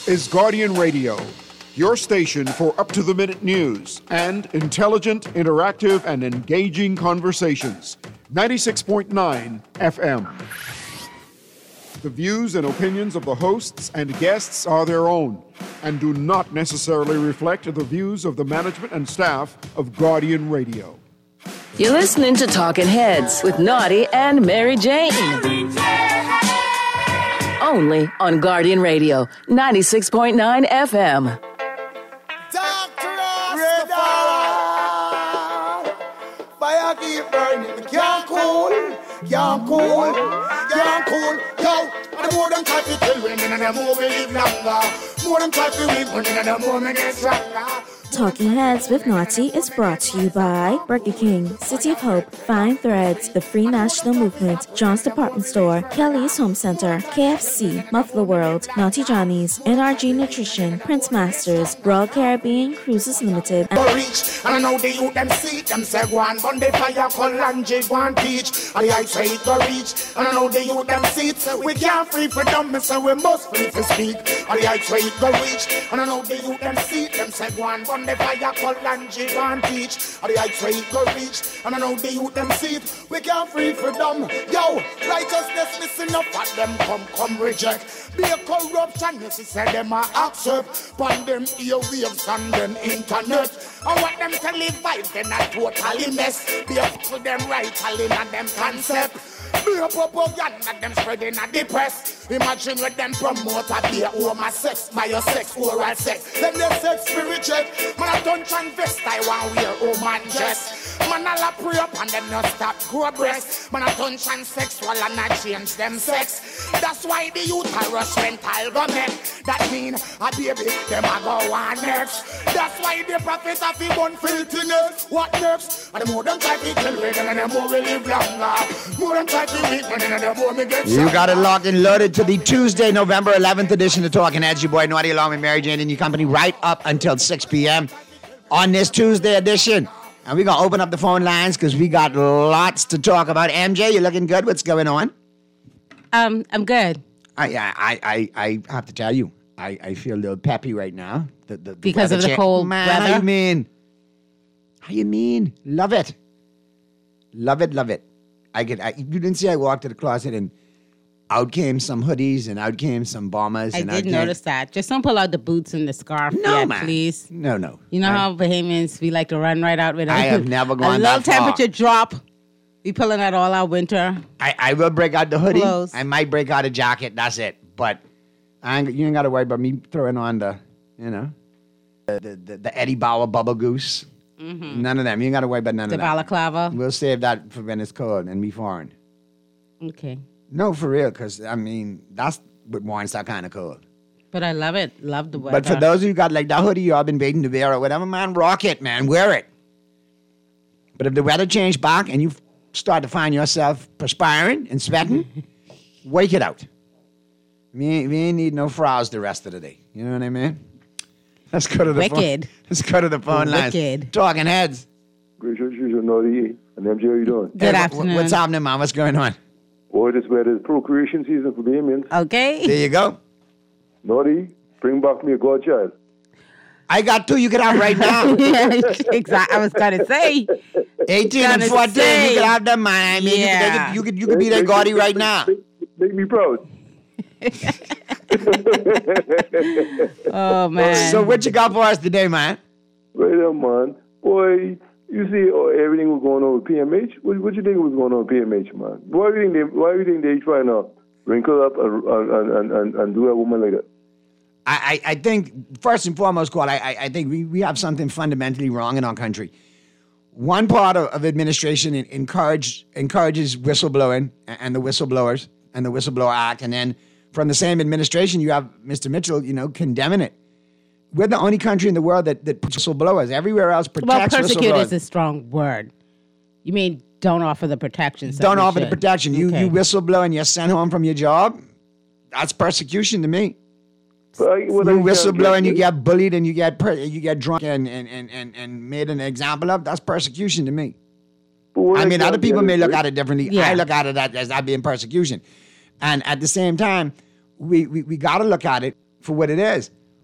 is Guardian Radio, your station for up-to-the-minute news and intelligent, interactive, and engaging conversations. 96.9 FM. The views and opinions of the hosts and guests are their own and do not necessarily reflect the views of the management and staff of Guardian Radio. You're listening to Talking Heads with Naughty and Mary Jane. Only on Guardian Radio, 96.9 FM. Dr. Rastafari, fire keep burning, can't cool. Yo, and the more them try to kill women and the more we live longer. More them try to live women and the more we get stronger. Talking Heads with Naughty is brought to you by Burger King, City of Hope, Fine Threads, the Free National Movement, John's Department Store, Kelly's Home Center, KFC, Muffler World, Naughty Johnny's, NRG Nutrition, Prince Masters, Royal Caribbean Cruises Limited, and I know the youth them see them say one Monday fire call Lange one peach. And I say it go reach. And I know the youth them see it. We can't free freedom, so we must free to speak. And I say it go reach. And I know the youth them see it. Them say one Monday fire call Lange one peach. And I say it go reach. And I know the youth them see it. We can't free freedom. Yo, righteousness listen up at them come reject. Be a corruption, yes, he said them are accept. Pan them earwaves and them internet. And what them televise, they not totally mess. Be a to them right, telling and them concept. Be a propaganda, them spreading at the press. Imagine what them promote a be a homosex, biosex, oral sex. Then they sex spiritual. Man, I don't transvest, I want wear woman dress. Man, I'll pray up and them not stop grow breast. Man, I don't transsexual and I change them sex. That's why the youth are rush rental go make. That mean a baby, them a go on next. That's why the prophet of the born filthiness. What next? And the more them try to kill me, and the more we live longer. More them try to eat me, and the more we get stronger. You got it locked and loaded to the Tuesday, November 11th edition of Talking Heads. Your boy Naughty along with Mary Jane and your company right up until 6 p.m. on this Tuesday edition. And we're going to open up the phone lines because we got lots to talk about. MJ, you looking good? What's going on? I'm good. I have to tell you, I feel a little peppy right now. Because of the cold weather? How you mean? Love it. Love it. You didn't see I walked to the closet and out came some hoodies and out came some bombers. I did notice that. Just don't pull out the boots and the scarf yet, please. No. You know how Bahamians, we like to run right out with I have never gone that far. A little temperature drop. We pulling out all our winter. I will break out the hoodie. Clothes. I might break out a jacket. That's it. But you ain't got to worry about me throwing on the Eddie Bauer bubble goose. Mm-hmm. None of them. You ain't got to worry about none of that. The balaclava. We'll save that for when it's cold and me foreign. Okay. No, for real, because, that's what warrants that kind of cold. But I love it. Love the weather. But for those of you who got like that hoodie you all been waiting to wear or whatever, man, rock it, man. Wear it. But if the weather changed back and you start to find yourself perspiring and sweating, wake it out. We ain't need no frows the rest of the day. You know what I mean? Let's go to the phone. Let's go to the phone lines. Talking Heads. Great show, Naughty. And MJ, how you doing? Good afternoon. What's happening, man? What's going on? Boy, this weather is procreation season for Bahamians. Okay. There you go. Naughty, bring back me a godchild. I got 2 you can have right now. Exactly. I was going to say. 18 and 14, you can have them, man. I mean, you could be their Gordy right now. Make me proud. Oh, man. So what you got for us today, man? Right on, man. Boy, you see everything was going on with PMH? What you think was going on with PMH, man? Why do you think they trying to wrinkle up and do a woman like that? I think, first and foremost, Quad, I think we have something fundamentally wrong in our country. One part of administration encourages whistleblowing and the whistleblowers and the Whistleblower Act, and then from the same administration, you have Mr. Mitchell, condemning it. We're the only country in the world that puts whistleblowers. Everywhere else protects whistleblowers. Persecute is a strong word. You mean don't offer the protection? Don't offer the protection. You whistleblow and you're sent home from your job. That's persecution to me. You whistleblow and you get bullied and you get drunk and made an example of. That's persecution to me. I mean, other people may look at it differently. Yeah. I look at it as that being persecution. And at the same time, we got to look at it for what it is.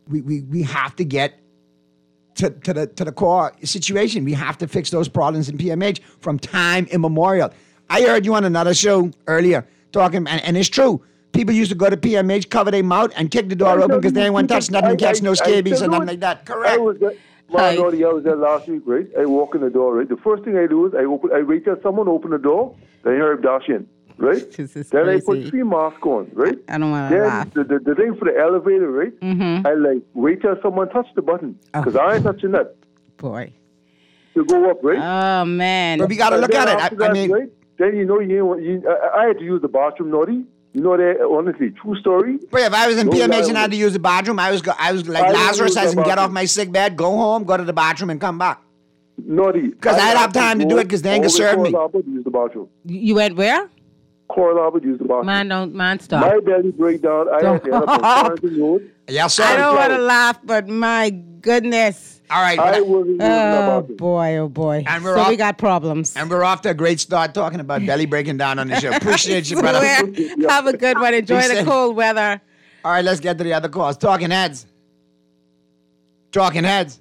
we have to get to the core situation. We have to fix those problems in PMH from time immemorial. I heard you on another show earlier talking, and it's true. People used to go to PMH, cover their mouth, and kick the door open because they didn't want to touch nothing, catch no scabies or nothing like that. Correct. I was there last week, right? I walk in the door, right? The first thing I do is I wait till someone open the door, then I hear him dash in, right? Then I put 3 masks on, right? I don't want to laugh. The thing for the elevator, right? I wait till someone touch the button because I ain't touching that. Boy. To go up, right? Oh, man. But we got to look at it. I mean, right? Then I had to use the bathroom, Naughty. You know that, honestly, true story. But if I was in PMH and I had to use the bathroom, I was like Lazarus. I can get off my sick bed, go home, go to the bathroom, and come back. Naughty. Because I'd have time to do it because they ain't gonna serve me. Use the bathroom. You went where? Coral Arbor, use the bathroom. Man, stop. My belly break down. I had to end up on Farrington Road. Yes, sir. I don't want to laugh, but my goodness. All right. I wasn't using the Oh, bathroom. boy. And We got problems. And we're off to a great start talking about belly breaking down on the show. Appreciate you, brother. Have a good one. Enjoy Be the safe. cold weather. All right, let's get to the other calls. Talking heads. Talking heads.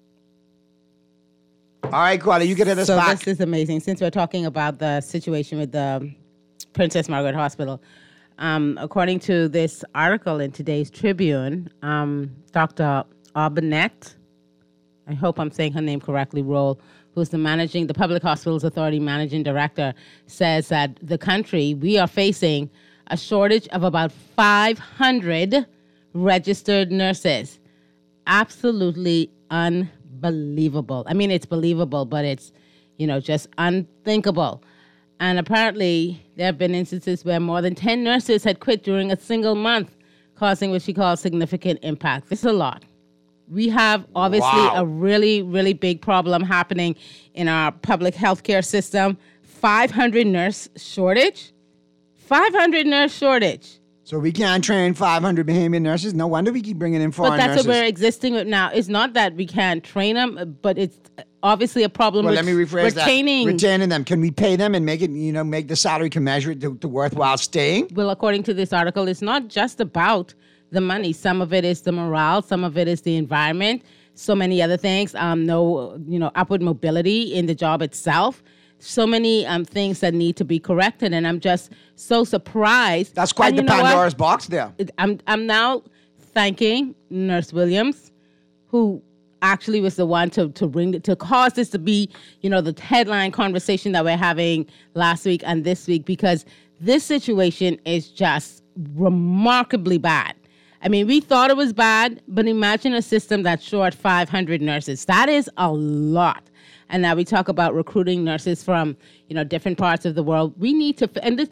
All right, Quali, you get hit us So back. this is amazing. Since we're talking about the situation with the Princess Margaret Hospital, according to this article in today's Tribune, Dr. Aubenette, I hope I'm saying her name correctly, Roll, who's the Public Hospitals Authority Managing Director, says that the country, we are facing a shortage of about 500 registered nurses. Absolutely unbelievable. I mean, it's believable, but it's, just unthinkable. And apparently, there have been instances where more than 10 nurses had quit during a single month, causing what she calls significant impact. This is a lot. We have obviously a really, really big problem happening in our public healthcare system. 500 nurse shortage. 500 nurse shortage. So we can't train 500 Bahamian nurses. No wonder we keep bringing in foreign But that's nurses. what we're existing with now. It's not that we can't train them, but it's obviously a problem Well, with let me rephrase retaining. that. Retaining them. Can we pay them and make it, make the salary commensurate to worthwhile staying? Well, according to this article, it's not just about the money. Some of it is the morale. Some of it is the environment. So many other things. Upward mobility in the job itself. So many things that need to be corrected. And I'm just so surprised. That's quite the Pandora's box there. I'm now thanking Nurse Williams, who actually was the one to cause this to be, the headline conversation that we're having last week and this week, because this situation is just remarkably bad. I mean, we thought it was bad, but imagine a system that's short 500 nurses. That is a lot. And now we talk about recruiting nurses from, different parts of the world. We need to, and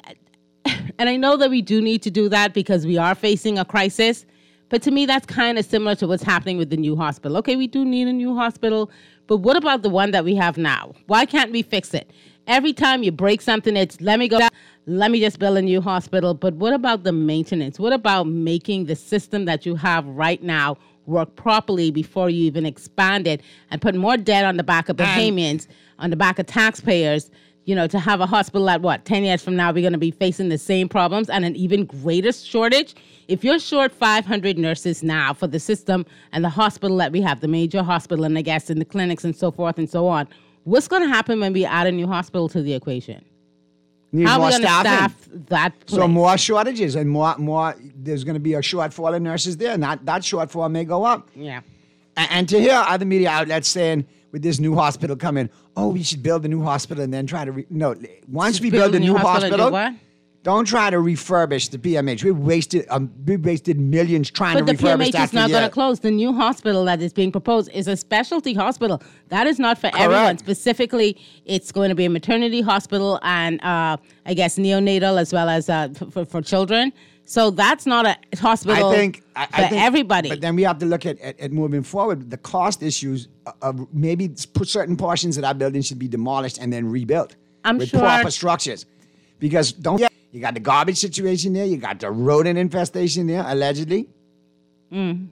I know that we do need to do that because we are facing a crisis. But to me, that's kind of similar to what's happening with the new hospital. Okay, we do need a new hospital, but what about the one that we have now? Why can't we fix it? Every time you break something, it's let me go down, let me just build a new hospital. But what about the maintenance? What about making the system that you have right now work properly before you even expand it and put more debt on the back of Bahamians, on the back of taxpayers, to have a hospital that, 10 years from now, we're going to be facing the same problems and an even greater shortage? If you're short 500 nurses now for the system and the hospital that we have, the major hospital, and I guess in the clinics and so forth and so on, what's going to happen when we add a new hospital to the equation? How are we going to staff that place? So more shortages and more. There's going to be a shortfall of nurses there, and that shortfall may go up. Yeah. And to hear other media outlets saying with this new hospital coming, we should build a new hospital and then try to once we build a new hospital, don't try to refurbish the PMH. We wasted millions trying to refurbish that. But the PMH is not going to close. The new hospital that is being proposed is a specialty hospital. That is not for everyone. Specifically, it's going to be a maternity hospital and I guess neonatal as well as for children. So that's not a hospital for everybody. But then we have to look at moving forward. The cost issues of maybe certain portions of that building should be demolished and then rebuilt with proper structures. Because you got the garbage situation there. You got the rodent infestation there, allegedly. I'm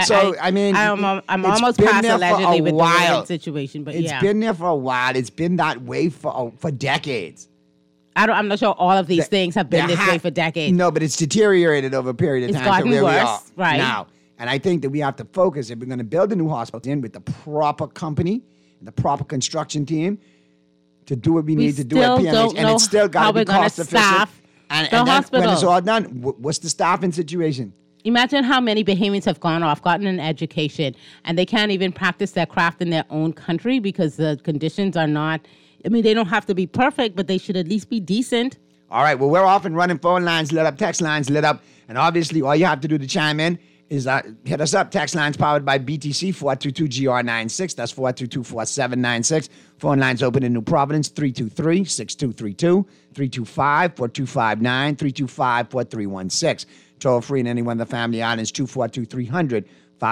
it's almost been past there allegedly for a with while. the rodent situation, but It's been there for a while. It's been that way for decades. I'm not sure all of these things have been this way for decades. No, but it's deteriorated over a period of time to where we are right now. And I think that we have to focus, if we're going to build a new hospital, in with the proper company, the proper construction team, to do what we need to do at PMH. And it's still got to be cost efficient. And then when it's all done, what's the staffing situation? Imagine how many Bahamians have gone off, gotten an education, and they can't even practice their craft in their own country because the conditions are not, I mean, they don't have to be perfect, but they should at least be decent. All right, well, we're off and running. Phone lines lit up, text lines lit up. And obviously, all you have to do to chime in is hit us up. Text lines powered by BTC, 422-GR96. That's 422-4796. Phone lines open in New Providence, 323-6232, 325-4259, 325-4316. Toll free in any one of the family islands, 242-300-5720,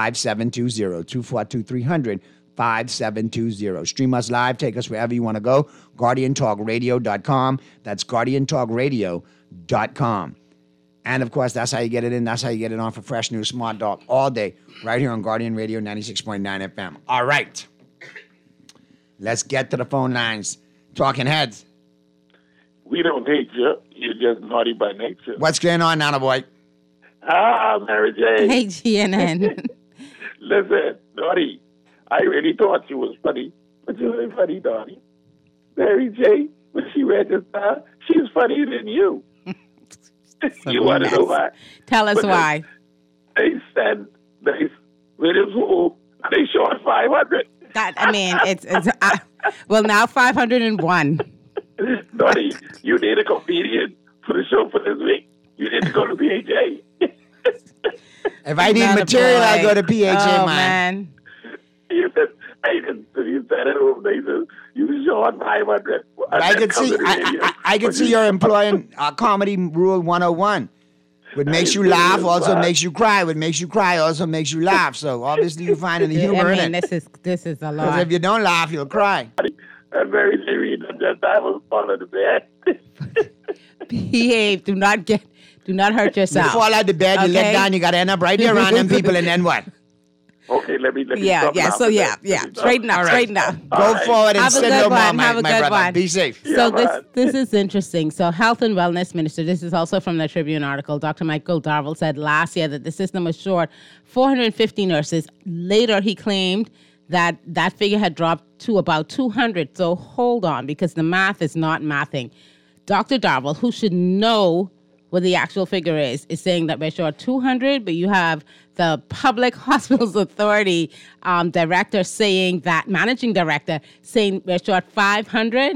242-300-5720. Stream us live. Take us wherever you want to go. GuardianTalkRadio.com. That's GuardianTalkRadio.com. And, of course, that's how you get it in. That's how you get it on for fresh news, smart talk, all day, right here on Guardian Radio 96.9 FM. All right. Let's get to the phone lines. Talking heads. We don't hate you. You're just naughty by nature. What's going on, Nana boy? Mary J. Hey, GNN. Listen, Naughty, I really thought you was funny, but you ain't funny, Naughty. Mary J., when she read this down, she's funnier than you. You want to know why? Tell us why. They said with his who they short 500. It's well, now 501. Naughty, you need a comedian for the show for this week. You need to go to PHA. If I need material, I go to PHA, man. You said at home, they said, you short 500. I could see you're employing Comedy Rule 101. What makes you laugh also makes you cry. What makes you cry also makes you laugh. So obviously you're finding the humor in it. This is a lot. Because if you don't laugh, you'll cry. I'm very serious. I was falling to bed. Behave. Do not hurt yourself. You fall out the bed, you let down, you got to end up right there around them people, and then what? Okay, let me Yeah. Straighten up. Go forward and have sit no more, my brother. Be safe. So this is interesting. So Health and Wellness Minister, this is also from the Tribune article, Dr. Michael Darville said last year that the system was short 450 nurses. Later, he claimed that figure had dropped to about 200. So hold on, because the math is not mathing. Dr. Darville, who should know what the actual figure is saying that we're short 200, but you have the Public Hospitals Authority director saying that, managing director saying we're short 500.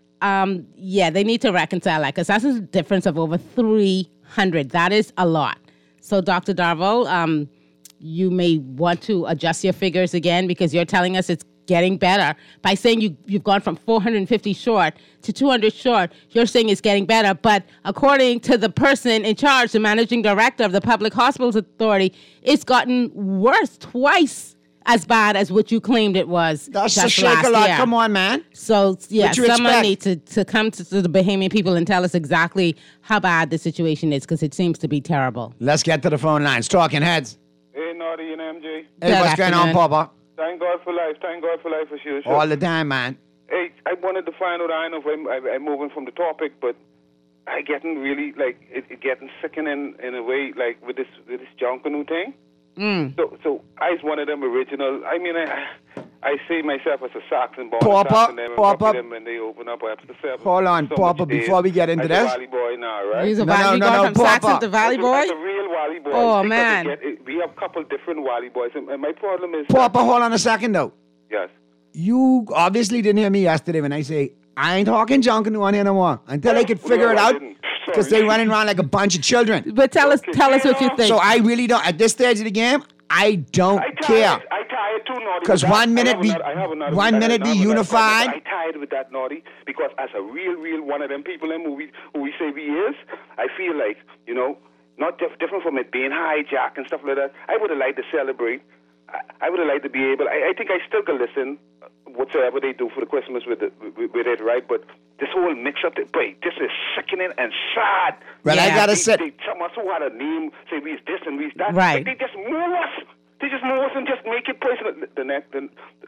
They need to reconcile that, because that's a difference of over 300. That is a lot. So, Dr. Darville, you may want to adjust your figures again, because you're telling us it's getting better. By saying you've gone from 450 short to 200 short, you're saying it's getting better. But according to the person in charge, the managing director of the Public Hospitals Authority, it's gotten worse, twice as bad as what you claimed it was. That's a shake a lot. Year. Come on, man. So, someone needs to come to the Bahamian people and tell us exactly how bad the situation is, because it seems to be terrible. Let's get to the phone lines. Talking heads. Hey, Naughty and MJ. Hey, what's going on, Papa? Thank God for life. Thank God for life as usual. All the time, man. Hey, I wanted to find out, I know if I'm moving from the topic, but I getting really, it getting sickening in a way, with this Junkanoo thing. So I was one of them original. I mean, I see myself as a Saxon born Saxon, and copy them when they open up after 7. Hold on, Papa, before we get into this. Valley boy now, right? He's a Valley boy from Saxon to Valley boy? As a real Valley boy. Oh, man. We have a couple different Valley boys, and my problem is... Papa, hold on a second, though. Yes. You obviously didn't hear me yesterday when I say, I ain't talking Junkanoo on here no more, until they could figure it out. Because they're running around like a bunch of children. But tell us what you think. So I really don't, at this stage of the game, I don't care. I tired too, Naughty. Because one minute be unified. I tired with that, Naughty, because as a real one of them people in movies who we say we is, I feel like, not different from it being hijacked and stuff like that. I would have liked to celebrate. I would have liked to be able. I think I still can listen whatsoever they do for the Christmas with it, right? But this whole mix-up, this is sickening and sad. Well, I gotta say, someone who had a name, say we's this and we's that. Right. They just move us. They just move us and just make it personal.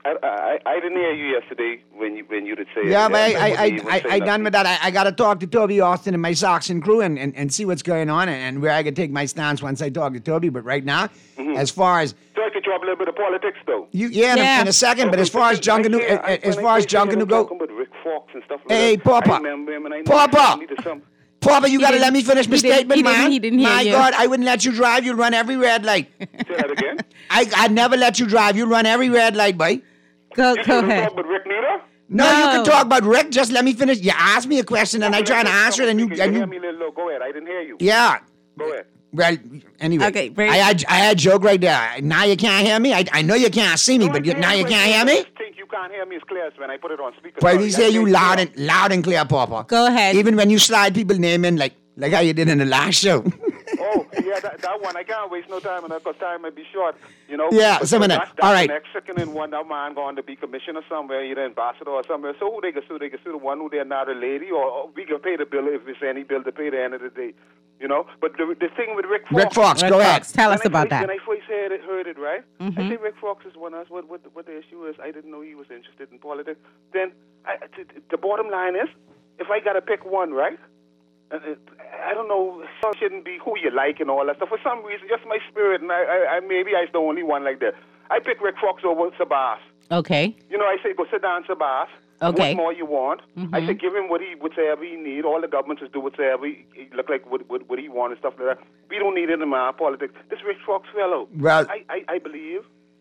I didn't hear you yesterday when you did say Yeah, it. but I I done with that. I got to talk to Toby Austin and my Soxon crew and see what's going on and where I can take my stance once I talk to Toby. But right now, as far as So I could drop a little bit of politics, though. in a second. But as far as Junkanoo, talking about Rick Fox and stuff like hey, that. Papa, I remember him and I Papa. needed some. Papa, you got to let me finish my statement, man. He didn't hear my you. God, I wouldn't let you drive. You'd run every red light. Say that again. I'd never let you drive. You'd run every red light, boy. Go You couldn't ahead. talk about Rick neither? No, you can talk about Rick. Just let me finish. You asked me a question and I try to answer it, and you hear me a little low. Go ahead. I didn't hear you. yeah. Go ahead. Well, anyway, Okay, Brady. I had a joke right there. Now you can't hear me. I know you can't see me, but now you can't hear me. I think you can't hear me as clear as when I put it on speaker. But Sorry, we say I you think loud and clear, Papa. Go ahead. Even when you slide people's name in, like how you did in the last show. Oh, yeah, that one. I can't waste no time on that because time might be short, you know. Yeah, But some of that. that's All right. The next second in one, that man going to be commissioner somewhere, either ambassador or somewhere. So who they can sue? They can sue the one who they're not a lady, or we can pay the bill if it's any bill to pay at the end of the day, you know. But the thing with Rick Fox. Rick Fox, Rick go Fox, ahead. tell us about that. When I first heard it, right? I think Rick Fox is one of us. What the issue is, I didn't know he was interested in politics. Then the bottom line is, if I got to pick one, right? I don't know, it shouldn't be who you like and all that stuff. For some reason, just my spirit, and I maybe I'm the only one like that. I pick Rick Fox over Sabas. Okay. You know, I say, go sit down, Sabas. Okay. What more you want? I say, give him whatever he need. All the governments just do whatever he look like what he want and stuff like that. We don't need it in our politics. This Rick Fox fellow, Well, I believe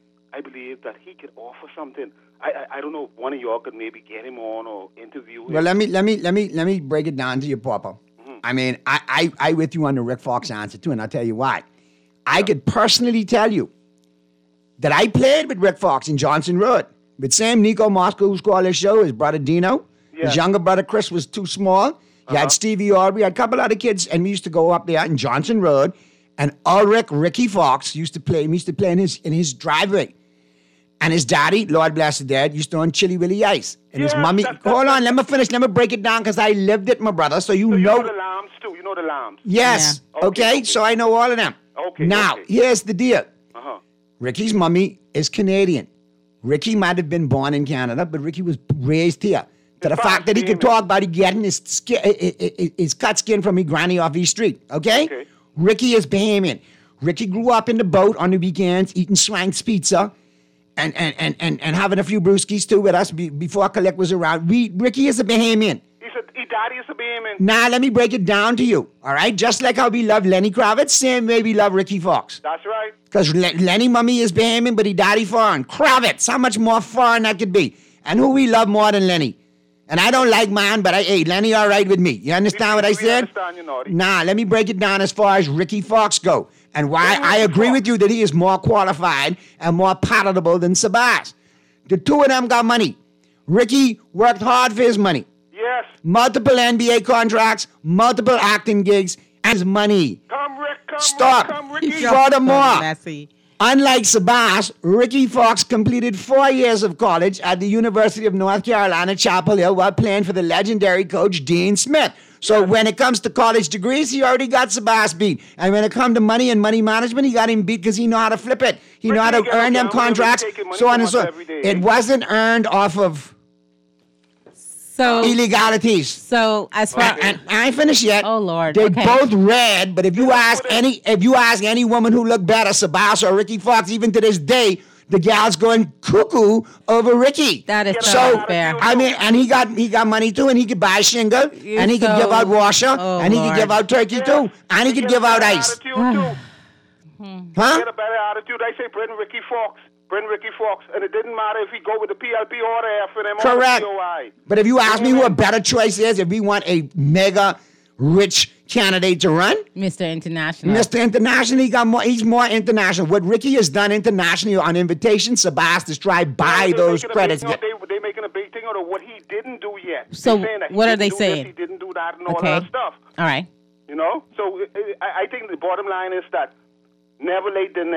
that he could offer something. I don't know if one of y'all could maybe get him on or interview him. Well, let me break it down to you, Papa. I mean, I with you on the Rick Fox answer too, and I'll tell you why. I could personally tell you that I played with Rick Fox in Johnson Road with Sam Nico Moscow, who's called his show, his brother Dino. Yeah. His younger brother Chris was too small. He had Stevie Aubrey, had a couple other kids, and we used to go up there in Johnson Road, and Ricky Fox used to play. We used to play in his driveway. And his daddy, Lord bless his dad, used to own Chili Willy Ice. And his mommy, hold on, let me finish. Let me break it down because I lived it, my brother. So you know the lambs too. You know the lambs. Yes. Yeah. Okay. So I know all of them. Okay. Now, here's the deal. Uh-huh. Ricky's mommy is Canadian. Ricky might have been born in Canada, but Ricky was raised here. To the fact that he could talk about getting his cut skin from his granny off East Street. Okay? Ricky is Bahamian. Ricky grew up in the boat on the weekends, eating Swank's pizza. And having a few brewskis too with us before Collect was around. Ricky is a Bahamian. His daddy is a Bahamian. Now let me break it down to you. All right, just like how we love Lenny Kravitz, same way we love Ricky Fox. That's right. Because Lenny mummy is Bahamian, but he daddy foreign. Kravitz, how much more foreign that could be? And who we love more than Lenny? And I don't like man, but hey, Lenny all right with me. You understand what I said? Understand you, Naughty. Nah, let me break it down as far as Ricky Fox go. And why I agree with you that he is more qualified and more palatable than Sabas. The two of them got money. Ricky worked hard for his money. Yes. Multiple NBA contracts, multiple acting gigs, and his money. Come, Rick. Come, Stop. Rick, come, Ricky. Furthermore, Messy. unlike Sabas, Ricky Fox completed 4 years of college at the University of North Carolina, Chapel Hill, while playing for the legendary coach Dean Smith. So when it comes to college degrees, he already got Sabas beat. And when it comes to money and money management, he got him beat because he know how to flip it. He know how to earn them contracts, so on and so on. It wasn't earned off of illegalities. So as far and I ain't finished yet. Oh Lord. They Okay. both read, but if you ask any woman who looked better, Sabas or Ricky Fox, even to this day, the gal's going cuckoo over Ricky. That is so not fair. I mean, and he got money too, and he could buy shingle, and he could give out washer, and he could give out turkey too, and he could give out ice. He Huh? had a better attitude. I say bring Ricky Fox. And it didn't matter if he go with the PLP or the FNM Correct. or the COI. But if you ask me who a better choice is, if we want a mega rich candidate to run, Mr. International. Mr. International, he's more international. What Ricky has done internationally on invitation, Sabas is try buy those credits. They're making a big thing out of what he didn't do yet. So They're saying that he what are didn't they do saying? This, he didn't do that and all Okay. that stuff. All right. You know? So I think the bottom line is that never late than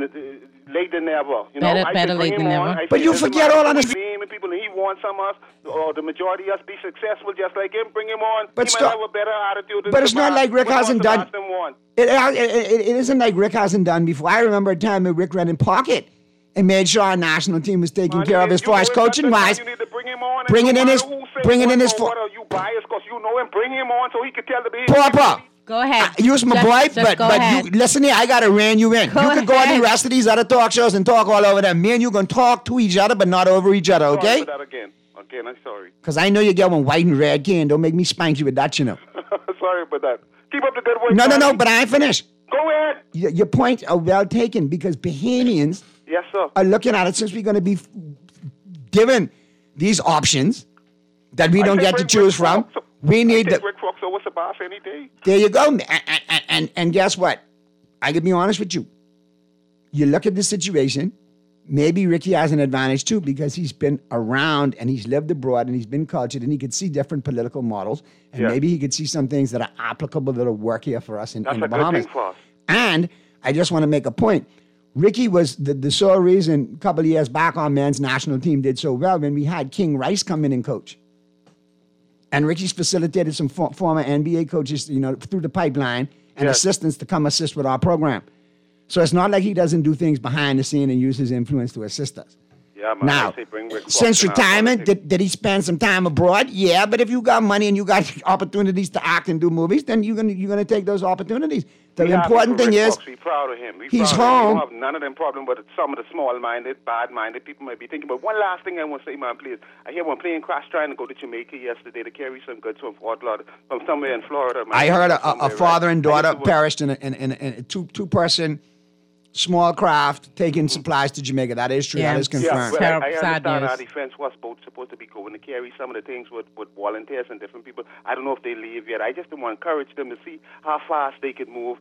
never. You know, Better late than never. But you forget all of this. People, he wants some of us, or the majority of us, be successful just like him. Bring him on. But he stop. might have a better attitude than But it's not Sabas. like Rick What hasn't more done. Sabas want? It isn't like Rick hasn't done before. I remember a time when Rick ran in pocket, and made sure our national team was taken Man, care of as far as coaching wise. You need to bring him on. And Bring it no in matter his, who say bring it in what his. or what are you biased because you know him. Bring him on so he can tell the behavior. Papa. Go ahead. Use my Just- boy, just but go but ahead. you listen here. I gotta rein you in. Go you can go on ahead. the rest of these other talk shows and talk all over them. Me and you gonna talk to each other, but not over each other, Sorry okay? for that again. Again, I'm sorry. Because I know you get one white and red can. Don't make me spank you with that, you know. Sorry about that. Keep up the good work. No, man. but I ain't finished. Go ahead. Your points are well taken because Bahamians Yes, sir. are looking at it since we're going to be given these options that we don't I get to take choose Rick from. Fox. We need I the. take Rick Fox over Sabas any day. There you go. And guess what? I can be honest with you. You look at the situation. Maybe Ricky has an advantage too because he's been around and he's lived abroad and he's been cultured and he could see different political models and Yeah. maybe he could see some things that are applicable that'll work here for us in That's the a good Bahamas. thing for us. And I just want to make a point. Ricky was the sole reason a couple of years back our men's national team did so well when we had King Rice come in and coach. And Ricky's facilitated some former NBA coaches, through the pipeline and Yes. assistants to come assist with our program. So it's not like he doesn't do things behind the scene and use his influence to assist us. Yeah, man. Now, I say bring Rick Fox since in our retirement, politics. did he spend some time abroad? Yeah, but if you got money and you got opportunities to act and do movies, then you're gonna take those opportunities. The We happy important for thing Rick is Fox. We proud of him. We he's proud of him. home. We don't have none of them problems, but some of the small-minded, bad-minded people might be thinking. But one last thing I want to say, man, please. I hear one plane crash trying to go to Jamaica yesterday to carry some goods from Fort Lauderdale, from somewhere in Florida. Man. I heard a Somewhere, father right? and I daughter used to work- perished in a two-person small craft taking supplies to Jamaica. That is true. Yeah. That is Yeah, confirmed. well, Terrible, I sad understand news. our defense was supposed to be going to carry some of the things with volunteers and different people. I don't know if they leave yet. I just want to encourage them to see how fast they can move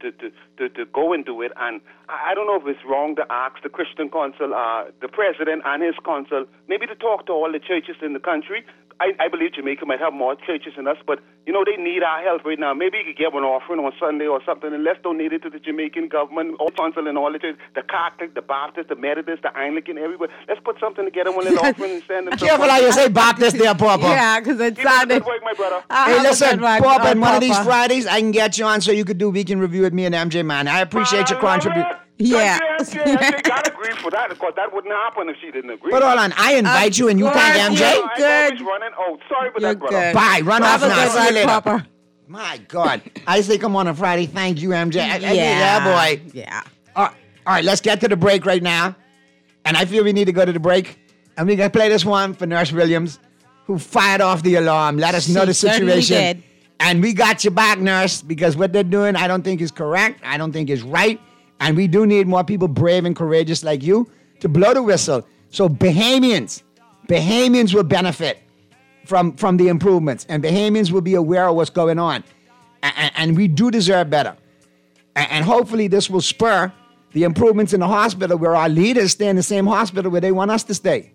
to go and do it. And I don't know if it's wrong to ask the Christian Council, the president and his council, maybe to talk to all the churches in the country. I believe Jamaica might have more churches than us, but, they need our help right now. Maybe you could get one offering on Sunday or something, and let's donate it to the Jamaican government, all council and all the churches, the Catholic, the Baptist, the Methodist, the Anglican, everybody. Let's put something together, one little offering and send them. Careful how you say Baptist there, Papa. Yeah, because it Keep up the sounded. good work, my brother. Hey, listen, Papa, and one of these Papa. Fridays, I can get you on so you could do Weekend Review with me and MJ, man. I appreciate your contribution. Yeah. I gotta agree for that, because that wouldn't happen if she didn't agree. But hold on, I invite you and you thank course, MJ? yeah. I'm Good. always running. Oh, sorry for You're that, brother. good. Bye, run Have off a now. good See you one, later. Papa. My God. I say come on a Friday. Thank you, MJ. Yeah, boy. Yeah. All right, let's get to the break right now. And I feel we need to go to the break. And we're going to play this one for Nurse Williams, who fired off the alarm. Let us know She the certainly situation. did. And we got your back, Nurse, because what they're doing I don't think is correct. I don't think is right. And we do need more people brave and courageous like you to blow the whistle. So Bahamians will benefit from the improvements. And Bahamians will be aware of what's going on. And we do deserve better. And hopefully this will spur the improvements in the hospital where our leaders stay in the same hospital where they want us to stay.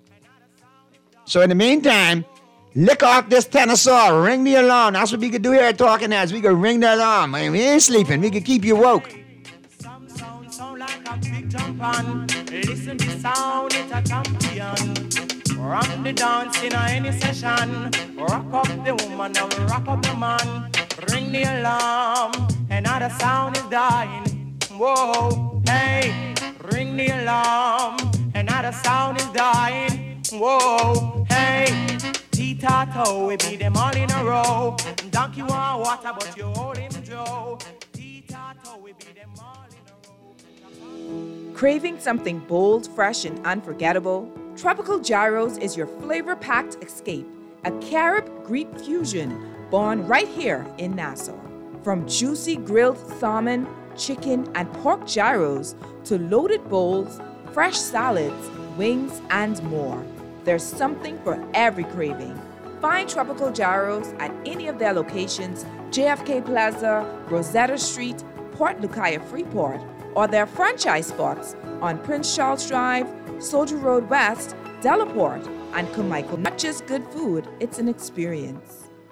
So in the meantime, lick off this tennis saw, ring the alarm. That's what we could do here at Talking Heads. We could ring the alarm. I mean, we ain't sleeping. We could keep you woke. Sound like a big jump on. Listen to sound, it's a champion. Rock the dance in any session. Rock up the woman and rock up the man. Ring the alarm, another sound is dying. Whoa, hey, ring the alarm, another sound is dying. Whoa, hey, T-Tato, we beat them all in a row. Donkey want water, but you hold him Joe. T-Tato, we beat them all in a row. Craving something bold, fresh, and unforgettable? Tropical Gyros is your flavor-packed escape, a Carib-Greek fusion born right here in Nassau. From juicy grilled salmon, chicken, and pork gyros to loaded bowls, fresh salads, wings, and more. There's something for every craving. Find Tropical Gyros at any of their locations, JFK Plaza, Rosetta Street, Port Lucaya Freeport, or their franchise spots on Prince Charles Drive, Soldier Road West, Delaport, and Carmichael. Not just good food, it's an experience.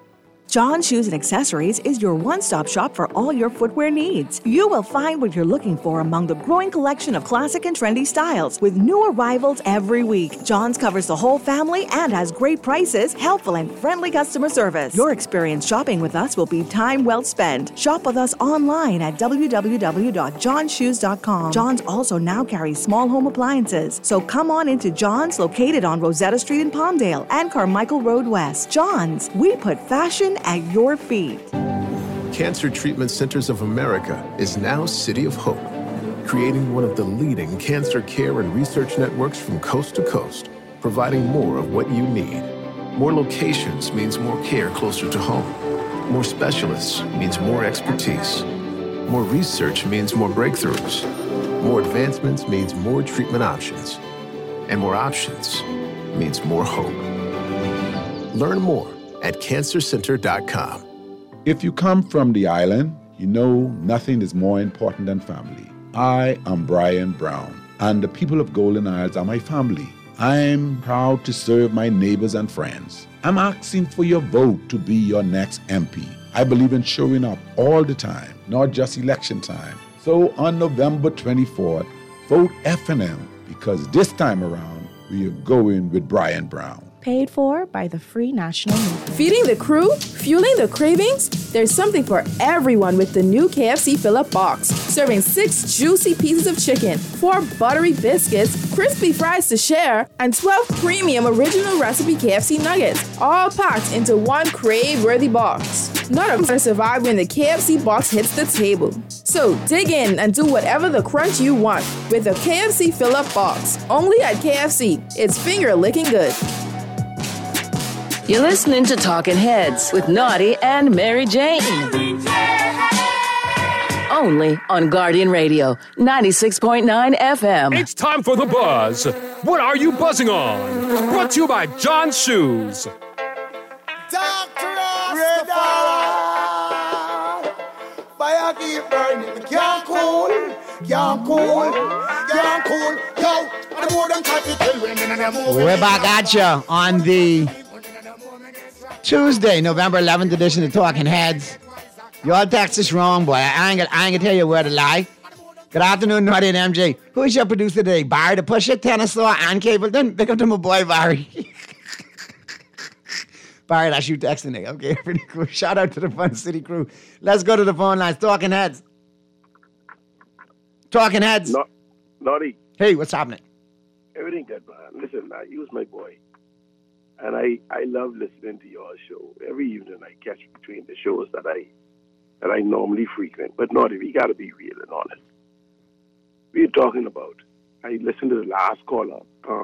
John Shoes and Accessories is your one-stop shop for all your footwear needs. You will find what you're looking for among the growing collection of classic and trendy styles with new arrivals every week. John's covers the whole family and has great prices, helpful and friendly customer service. Your experience shopping with us will be time well spent. Shop with us online at www.johnshoes.com. John's also now carries small home appliances. So come on into John's, located on Rosetta Street in Palmdale and Carmichael Road West. John's, we put fashion at your feet. Cancer Treatment Centers of America is now City of Hope, creating one of the leading cancer care and research networks from coast to coast, providing more of what you need. More locations means more care closer to home. More specialists means more expertise. More research means more breakthroughs. More advancements means more treatment options. And more options means more hope. Learn more at cancercenter.com. If you come from the island, you know nothing is more important than family. I am Brian Brown, and the people of Golden Isles are my family. I'm proud to serve my neighbors and friends. I'm asking for your vote to be your next MP. I believe in showing up all the time, not just election time. So on November 24th, vote F&M, because this time around, we are going with Brian Brown. Paid for by the Free National Movement. Feeding the crew? Fueling the cravings? There's something for everyone with the new KFC Fill-Up Box. Serving 6 juicy pieces of chicken, 4 buttery biscuits, crispy fries to share, and 12 premium original recipe KFC nuggets. All packed into one crave-worthy box. None of them to survive when the KFC box hits the table. So dig in and do whatever the crunch you want with the KFC Fill-Up Box. Only at KFC. It's finger-licking good. You're listening to Talking Heads with Naughty and Mary Jane. Only on Guardian Radio, 96.9 FM. It's time for The Buzz. What are you buzzing on? Brought to you by John Shoes. Dr. Rastafari, fire keep burning, can't cool, can't cool, can't cool. Yo, the more than coffee children in the movie. We're back at you on the Tuesday, November 11th edition of Talking Heads. Y'all text us wrong, boy. I ain't gonna tell you where to lie. Good afternoon, Naughty and MJ. Who is your producer today? Barry the Pusher, Tennis Law, and Capleton? Pick up to my boy, Barry. Barry, that's you texting it. Okay, pretty cool. Shout out to the Fun City crew. Let's go to the phone lines. Talking Heads. Talking Heads. Naughty. Hey, what's happening? Everything good, man. Listen, you was my boy. And I love listening to your show. Every evening I catch between the shows that I normally frequent. But Naughty, we got to be real and honest. We're talking about, I listened to the last caller.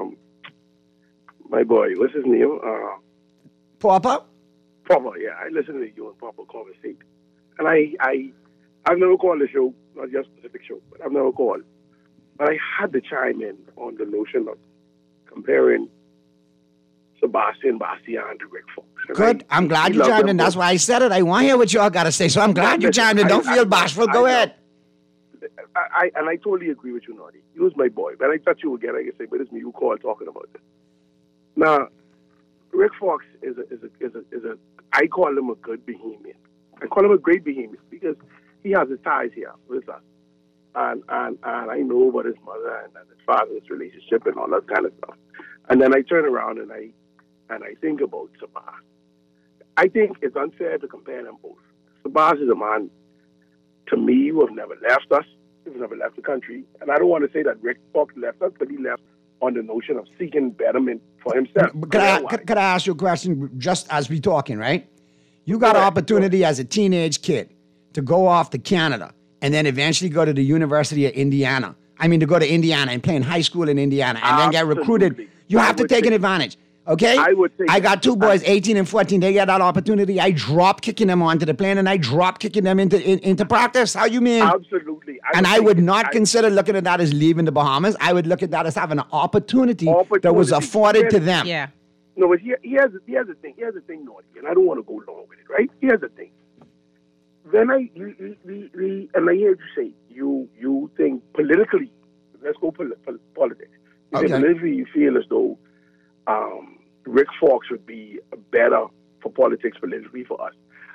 My boy, what's his name? Papa? Papa, yeah. I listened to you and Papa conversate. And I've never called the show, not just a specific show, but I've never called. But I had to chime in on the notion of comparing Sebastian Bastian to Rick Fox. Good. I'm glad you chimed in. That's why I said it. I want to hear what y'all got to say. So I'm glad you chimed in. Don't feel bashful. Go ahead. I totally agree with you, Naughty. You was my boy. But I thought you again. I can say, but it's me who called talking about this. Now, Rick Fox is a I call him a good Bahamian. I call him a great Bahamian because he has his ties here with us. And I know about his mother and his father's relationship and all that kind of stuff. And then I turn around and I think about Sabah. I think it's unfair to compare them both. Sabah is a man, to me, who have never left us, who never left the country. And I don't want to say that Rick Fox left us, but he left on the notion of seeking betterment for himself. Could I ask you a question just as we talking, right? You got an opportunity as a teenage kid to go off to Canada and then eventually go to the University of Indiana. I mean, to go to Indiana and play in high school in Indiana and then get recruited. You have to take an advantage. Okay? I got two boys, 18 and 14. They get that opportunity. I drop kicking them onto the plane and I drop kicking them into practice. How you mean? Absolutely. I would not consider looking at that as leaving the Bahamas. I would look at that as having an opportunity that was afforded to them. Yeah. No, but here's the thing. Here's the thing, Naughty, and I don't want to go long with it, right? Here's the thing. Then I hear you say you think politically. Let's go politics. You say politically, you feel as though Rick Fox would be better for politics politically for us.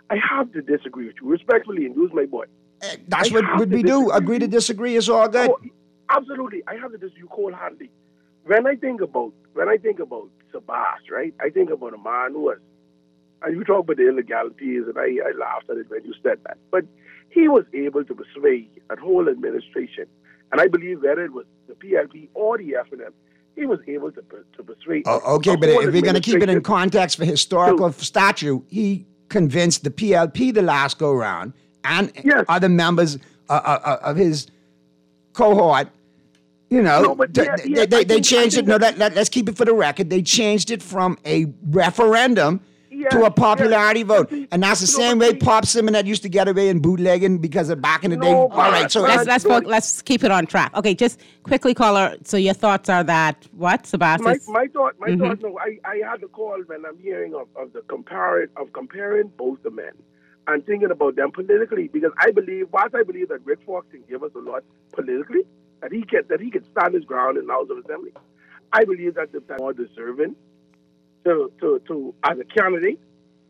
I have to disagree with you respectfully, and use my boy. That's what we do. Agree to disagree is all good. Oh, absolutely, I have to disagree wholeheartedly. When I think about Sabas, right? I think about a man who was, and you talk about the illegalities, and I laughed at it when you said that. But he was able to persuade that whole administration, and I believe whether it was the PLP or the FNM, he was able to persuade. Okay, but if we're going to keep it in context for historical statute, he convinced the PLP the last go round and other members of his cohort. You know, they changed it. No, let's keep it for the record. They changed it from a referendum to a popularity vote, and that's the same way Pop Simon that used to get away in bootlegging because of back in the day. All right, so let's keep it on track. Okay, just quickly, caller. So your thoughts are that what, Sebastian? My thought. No, I had to call when I'm hearing of comparing both the men and thinking about them politically, because I believe that Rick Fox can give us a lot politically. That he can stand his ground in the House of Assembly. I believe that they're more deserving to as a candidate.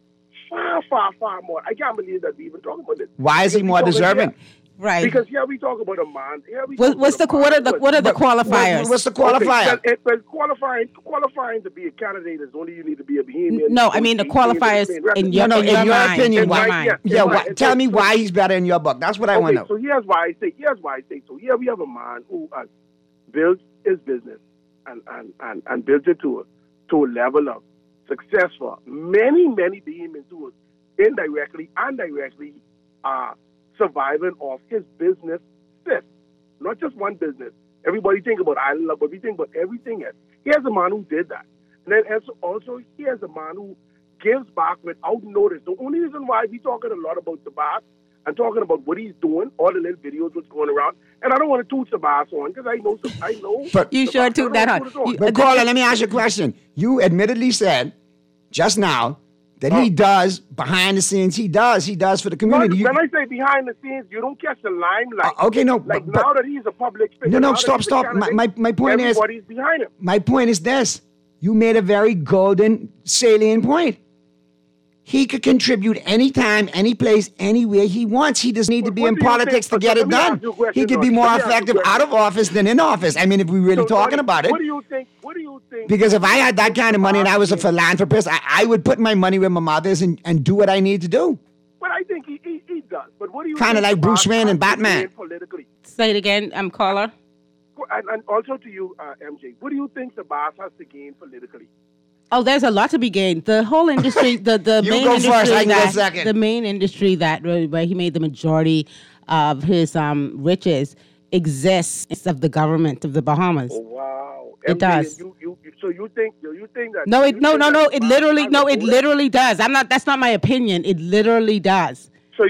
Far more. I can't believe that we even talk about this. Why is he more deserving? Right. Because here we talk about a man. What are the qualifiers? What's the qualifier? Qualifying to be a candidate is only you need to be a Bahamian. No, I mean the qualifiers in your opinion. Why? Tell me why he's better in your book. That's what I want to know. So here's why I say. So here we have a man who has built his business and built it to a level of success for many Bahamians who was indirectly and directly surviving off his business, not just one business. Everybody think about Island, but we think about everything else. Here's a man who did that. And then also, here's a man who gives back without notice. The only reason why we're talking a lot about Sabas and talking about what he's doing, all the little videos what's going around, and I don't want to toot Sabas on, because I know. But you sure toot that on. But Carla, let me ask you a question. You admittedly said just now that he does behind the scenes. He does for the community. When I say behind the scenes, you don't catch the limelight. Okay, no. Like now that he's a public figure. No, stop. My point is, everybody's behind him. My point is this. You made a very golden, salient point. He could contribute anytime, any place, anywhere he wants. He doesn't need to be in politics to get it done. He could be more effective out of office than in office. I mean, if we're really talking about it. What do you think? Because if I had that kind of money and I was a philanthropist, I would put my money where my mouth is and do what I need to do. But I think he does. But what do you kind of like Bruce Wayne and Batman. Say it again, caller. And also to you, MJ, what do you think Sabas has to gain politically? Oh, there's a lot to be gained. The whole industry, the main go industry first, I can go second. The main industry where he made the majority of his riches exists of the government of the Bahamas. Oh wow! It does. So you think that? No, it literally does. That's not my opinion. It literally does. So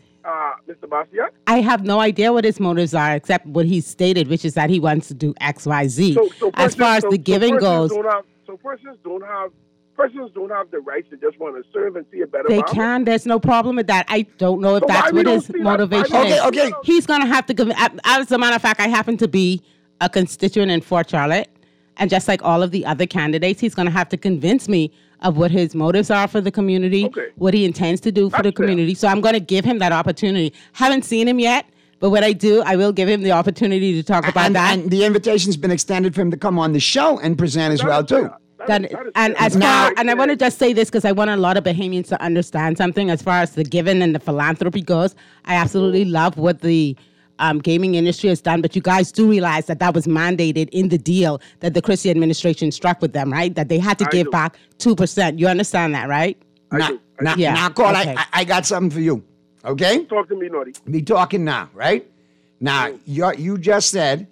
Mr. Bastian? I have no idea what his motives are except what he stated, which is that he wants to do X, Y, Z. As far as the giving goes. So persons don't have the rights to just want to serve and see a better. They can. There's no problem with that. I don't know if that's what his motivation is. Okay. He's going to have to give. As a matter of fact, I happen to be a constituent in Fort Charlotte, and just like all of the other candidates, he's going to have to convince me of what his motives are for the community, what he intends to do for the community. So I'm going to give him that opportunity. Haven't seen him yet. But when I do, I will give him the opportunity to talk about that. And the invitation's been extended for him to come on the show and present as well, too. And I want to just say this because I want a lot of Bahamians to understand something. As far as the giving and the philanthropy goes, I absolutely love what the gaming industry has done. But you guys do realize that was mandated in the deal that the Christie administration struck with them, right? That they had to give back 2%. You understand that, right? Now, Carl, okay. I got something for you. Okay? Talk to me, Naughty. Be talking now, right? Now, you just said,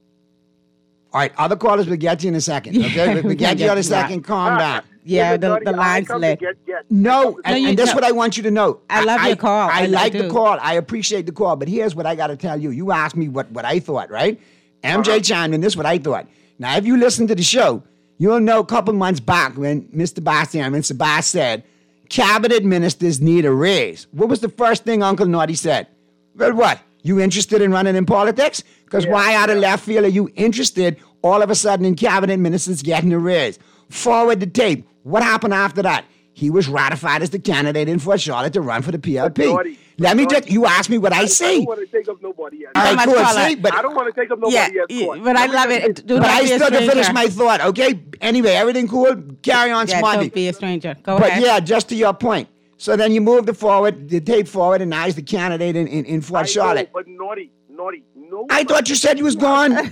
all right, other callers will get you in a second, okay? We'll get you in a second. Calm down. Yeah, the line's lit. No, and that's what I want you to know. I love your call. I like the call. I appreciate the call. But here's what I got to tell you. You asked me what I thought, right? MJ chimed in. This is what I thought. Now, if you listen to the show, you'll know a couple months back when Mr. Sabas said, cabinet ministers need a raise. What was the first thing Uncle Naughty said? Well, what? You interested in running in politics? Because why out of left field are you interested all of a sudden in cabinet ministers getting a raise? Forward the tape. What happened after that? he was ratified as the candidate in Fort Charlotte to run for the PLP. Naughty. You ask me what I see. I don't want to take up nobody else. All right, cool. See, but I don't want to take up nobody else. But I love it. But I still to finish my thought, okay? Anyway, everything cool? Carry on, Smarty. Don't be a stranger. Go But ahead. yeah, just to your point. So then you moved the tape forward, and now he's the candidate in Fort Charlotte. But naughty. No. I thought you said you was gone. No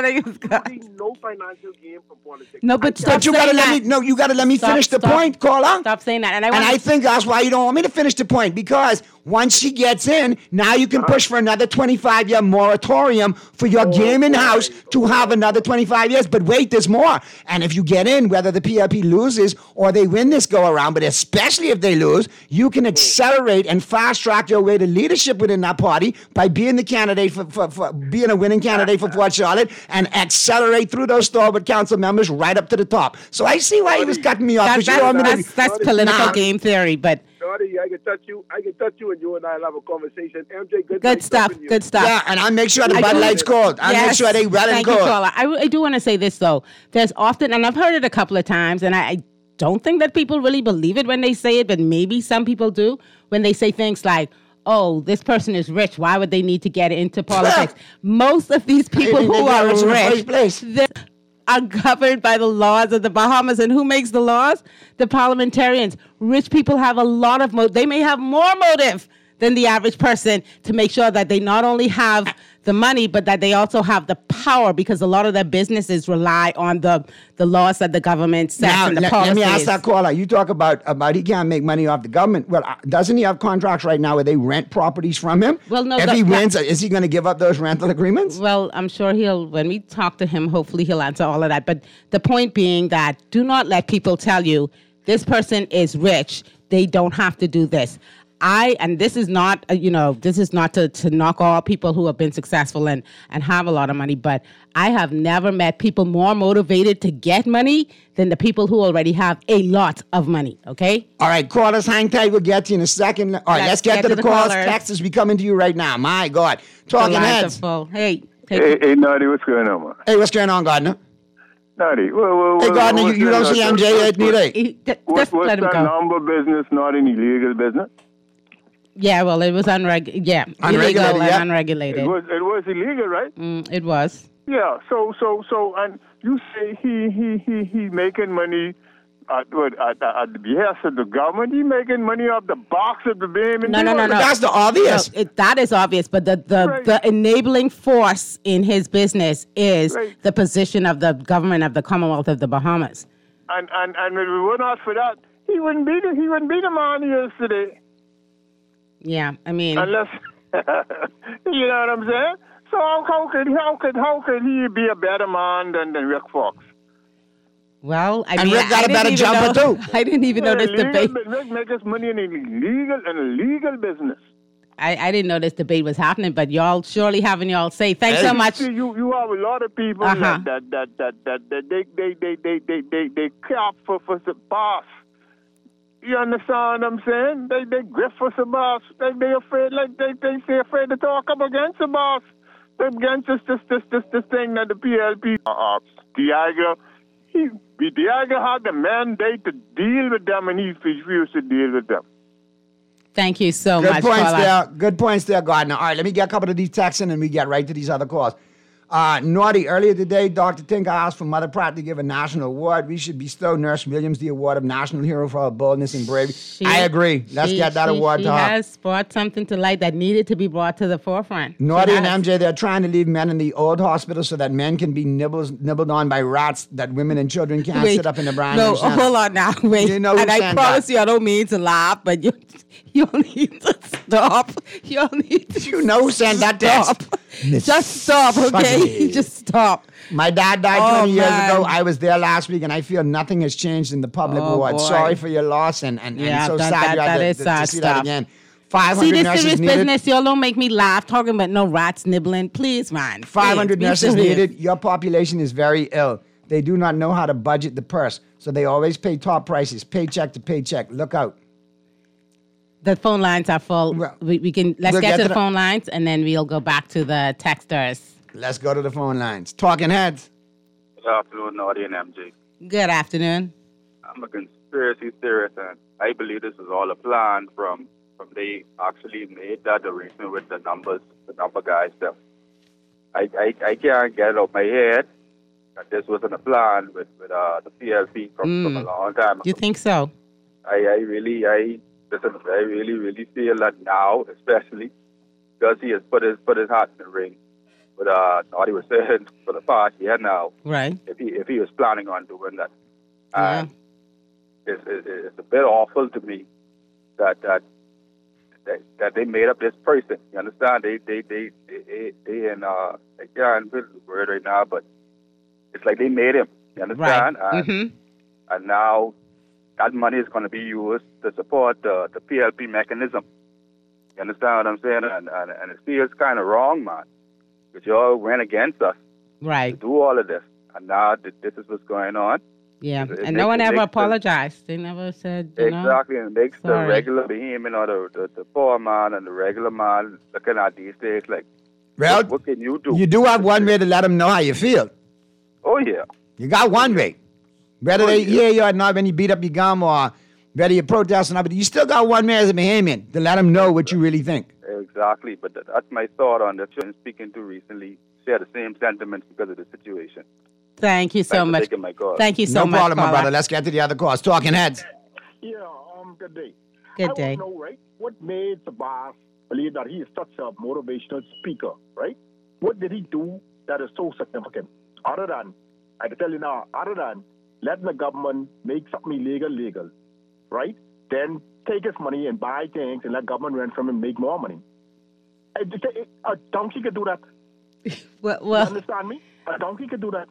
financial gain from politics. No, but stop you gotta saying let that. me. No, you gotta let me finish the point, caller. Stop saying that. And I think that's why you don't want me to finish the point, because once she gets in, now you can push for another 25-year moratorium for your gaming house to have another 25 years. But wait, there's more. And if you get in, whether the PLP loses or they win this go around, but especially if they lose, you can accelerate and fast track your way to leadership within that party by being the candidate for being a winning candidate for Fort Charlotte and accelerate through those stalwart council members right up to the top. So I see why he was cutting me off. That's political game theory, but. Naughty, I can touch you, and you and I'll have a conversation. MJ, good stuff. Good stuff. Yeah, and I'll make sure the Bud Light's cold. I'll make sure they well and Thank cold. you, caller. I do want to say this, though. There's often, and I've heard it a couple of times, and I don't think that people really believe it when they say it, but maybe some people do, when they say things like, oh, this person is rich, why would they need to get into politics? Most of these people who are rich, they are governed by the laws of the Bahamas. And who makes the laws? The parliamentarians. Rich people have a lot of they may have more motive than the average person to make sure that they not only have the money, but that they also have the power, because a lot of their businesses rely on the laws that the government sets and the policies. Let me ask that caller. You talk about he can't make money off the government. Well, doesn't he have contracts right now where they rent properties from him? Well, no. If he wins, is he going to give up those rental agreements? Well, I'm sure when we talk to him, hopefully he'll answer all of that. But the point being that do not let people tell you this person is rich, they don't have to do this. And this is not, this is not to knock all people who have been successful and have a lot of money, but I have never met people more motivated to get money than the people who already have a lot of money, okay? All right, callers, hang tight. We'll get to you in a second. All right, let's get to the calls. callers. Texts will be coming to you right now. My God. Talking The lines heads. are full. Hey, Hey, Naughty, what's going on, man? Hey, what's going on, Gardner? Naughty. Hey, Gardner, you don't see MJ at me, What's that number business not an illegal business? Yeah, well, it was illegal and unregulated. It was illegal, right? It was. Yeah. So, and you say he making money at the behest of the government. He making money off the box of the game. No. That's the obvious. No, that is obvious, but the enabling force in his business is the position of the government of the Commonwealth of the Bahamas. And if it were not for that, he wouldn't be the man he is today. Yeah, I mean, unless you know what I'm saying. So how could he be a better man than Rick Fox? Well, and Rick got a better jumper too. I didn't even know this debate. Rick makes his money in illegal business. I didn't know this debate was happening, but y'all surely having y'all say. Thanks so much. See, you have a lot of people that they cap for the boss. You understand what I'm saying? They grip for the boss. They afraid, they afraid to talk up against the boss. Against this thing that the PLP Diago. Diago had the mandate to deal with them, and he refused to deal with them. Thank you so Good much. points Paula. there. Good points there, Gardner. All right, let me get a couple of these texts in and we get right to these other calls. Naughty, earlier today, Dr. Tinker asked for Mother Pratt to give a national award. We should bestow Nurse Williams the award of National Hero for her boldness and bravery. I agree. Let's get that award to her. She has brought something to light that needed to be brought to the forefront. Naughty and MJ, they're trying to leave men in the old hospital so that men can be nibbled on by rats that women and children can't sit up in the brand. No, hold on now. Wait. You know and I promise you, I don't mean to laugh, but you need to stop. You need to You know who sent that text? Just stop, okay? Just stop. My dad died 20 years ago. I was there last week, and I feel nothing has changed in the public ward. boy. Sorry for your loss, and so sad you had to see that stuff. again. 500 See, this nurses serious needed. business, y'all don't make me laugh talking about no rats nibbling. Please, man. 500 Please, nurses be serious. needed. Your population is very ill. They do not know how to budget the purse, so they always pay top prices, paycheck to paycheck. Look out. The phone lines are full. Let's we'll get to the phone lines, and then we'll go back to the texters. Let's go to the phone lines. Talking heads. Good afternoon, Naughty and MJ. Good afternoon. I'm a conspiracy theorist, and I believe this is all a plan from they actually made that arrangement with the number guys. Stuff. I can't get it out of my head that this wasn't a plan with the PLP from a long time ago. You think so? I really feel that now, especially because he has put his hat in the ring. But what he was saying for the past year now, right? If he was planning on doing that, it's a bit awful to me that they made up this person. You understand? They and I can't put the word right now, but it's like they made him. You understand? Right. And now that money is going to be used to support the PLP mechanism. You understand what I'm saying? And it feels kind of wrong, man, because you all went against us right to do all of this, and now this is what's going on. Yeah, and no one ever apologized. They never said, exactly, and it makes the sorry. regular behemoth or the poor man and the regular man looking at these days like, well, what can you do? You do have one way to let them know how you feel. Oh, yeah. You got one way. Whether they hear you or not when you beat up your gum or whether you protest or not, but you still got one way as a behemoth to let them know what you really think. Exactly, but that's my thought on this. I've been speaking to recently share the same sentiments because of the situation. Thank you so Thanks for much. taking my call. Thank you so no much, problem, my caller. brother. Let's get to the other calls. Talking heads. Yeah, good day. Good day. I want to know, right, what made Sabas believe that he is such a motivational speaker, right? What did he do that is so significant? Other than, I can tell you now, other than letting the government make something illegal legal, right? Then take his money and buy things and let government rent from him and make more money. A donkey could do that. Well, you understand me? A donkey could do that.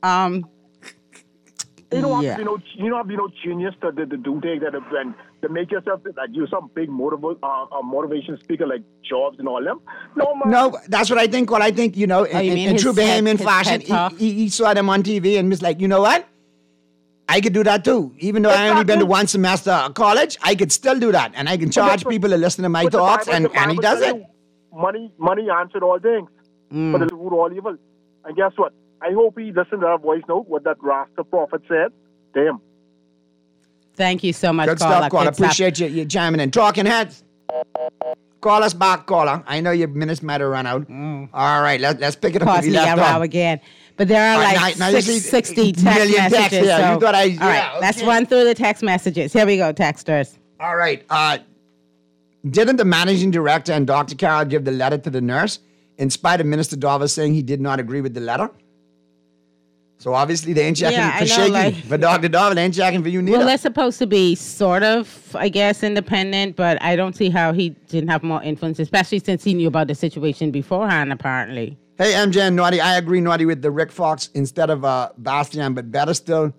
You don't have to be no genius to do things that when to make yourself like you're some big motivation speaker like Jobs and all them. No, man. No, that's what I think. Well, I think, in true Bahamian fashion, he saw them on TV and was like, you know what? I could do that too. Even though I only been to one semester of college, I could still do that. And I can charge people to listen to my talks, and he does it. Money answered all things, but it's root all evil. And guess what? I hope he listened to that voice note, what that Rasta prophet said. Damn. Thank you so much, Good caller. stuff, caller. Good stuff. Appreciate you jamming in. Talking heads. Call us back, caller. I know your minutes might have run out. All right, let's pick it up. Pause me around again. But there are like now 60 text million messages. texts, yeah. So, You thought all right, let's run through the text messages. Here we go, texters. All right. Didn't the managing director and Dr. Carroll give the letter to the nurse in spite of Minister Dover saying he did not agree with the letter? So obviously they ain't checking for shaky. For Dr. Dover, they ain't checking for you neither. Well, they're supposed to be sort of, I guess, independent, but I don't see how he didn't have more influence, especially since he knew about the situation beforehand, apparently. Hey, MJ and Naughty, I agree, Naughty, with the Rick Fox instead of Bastian, but better still,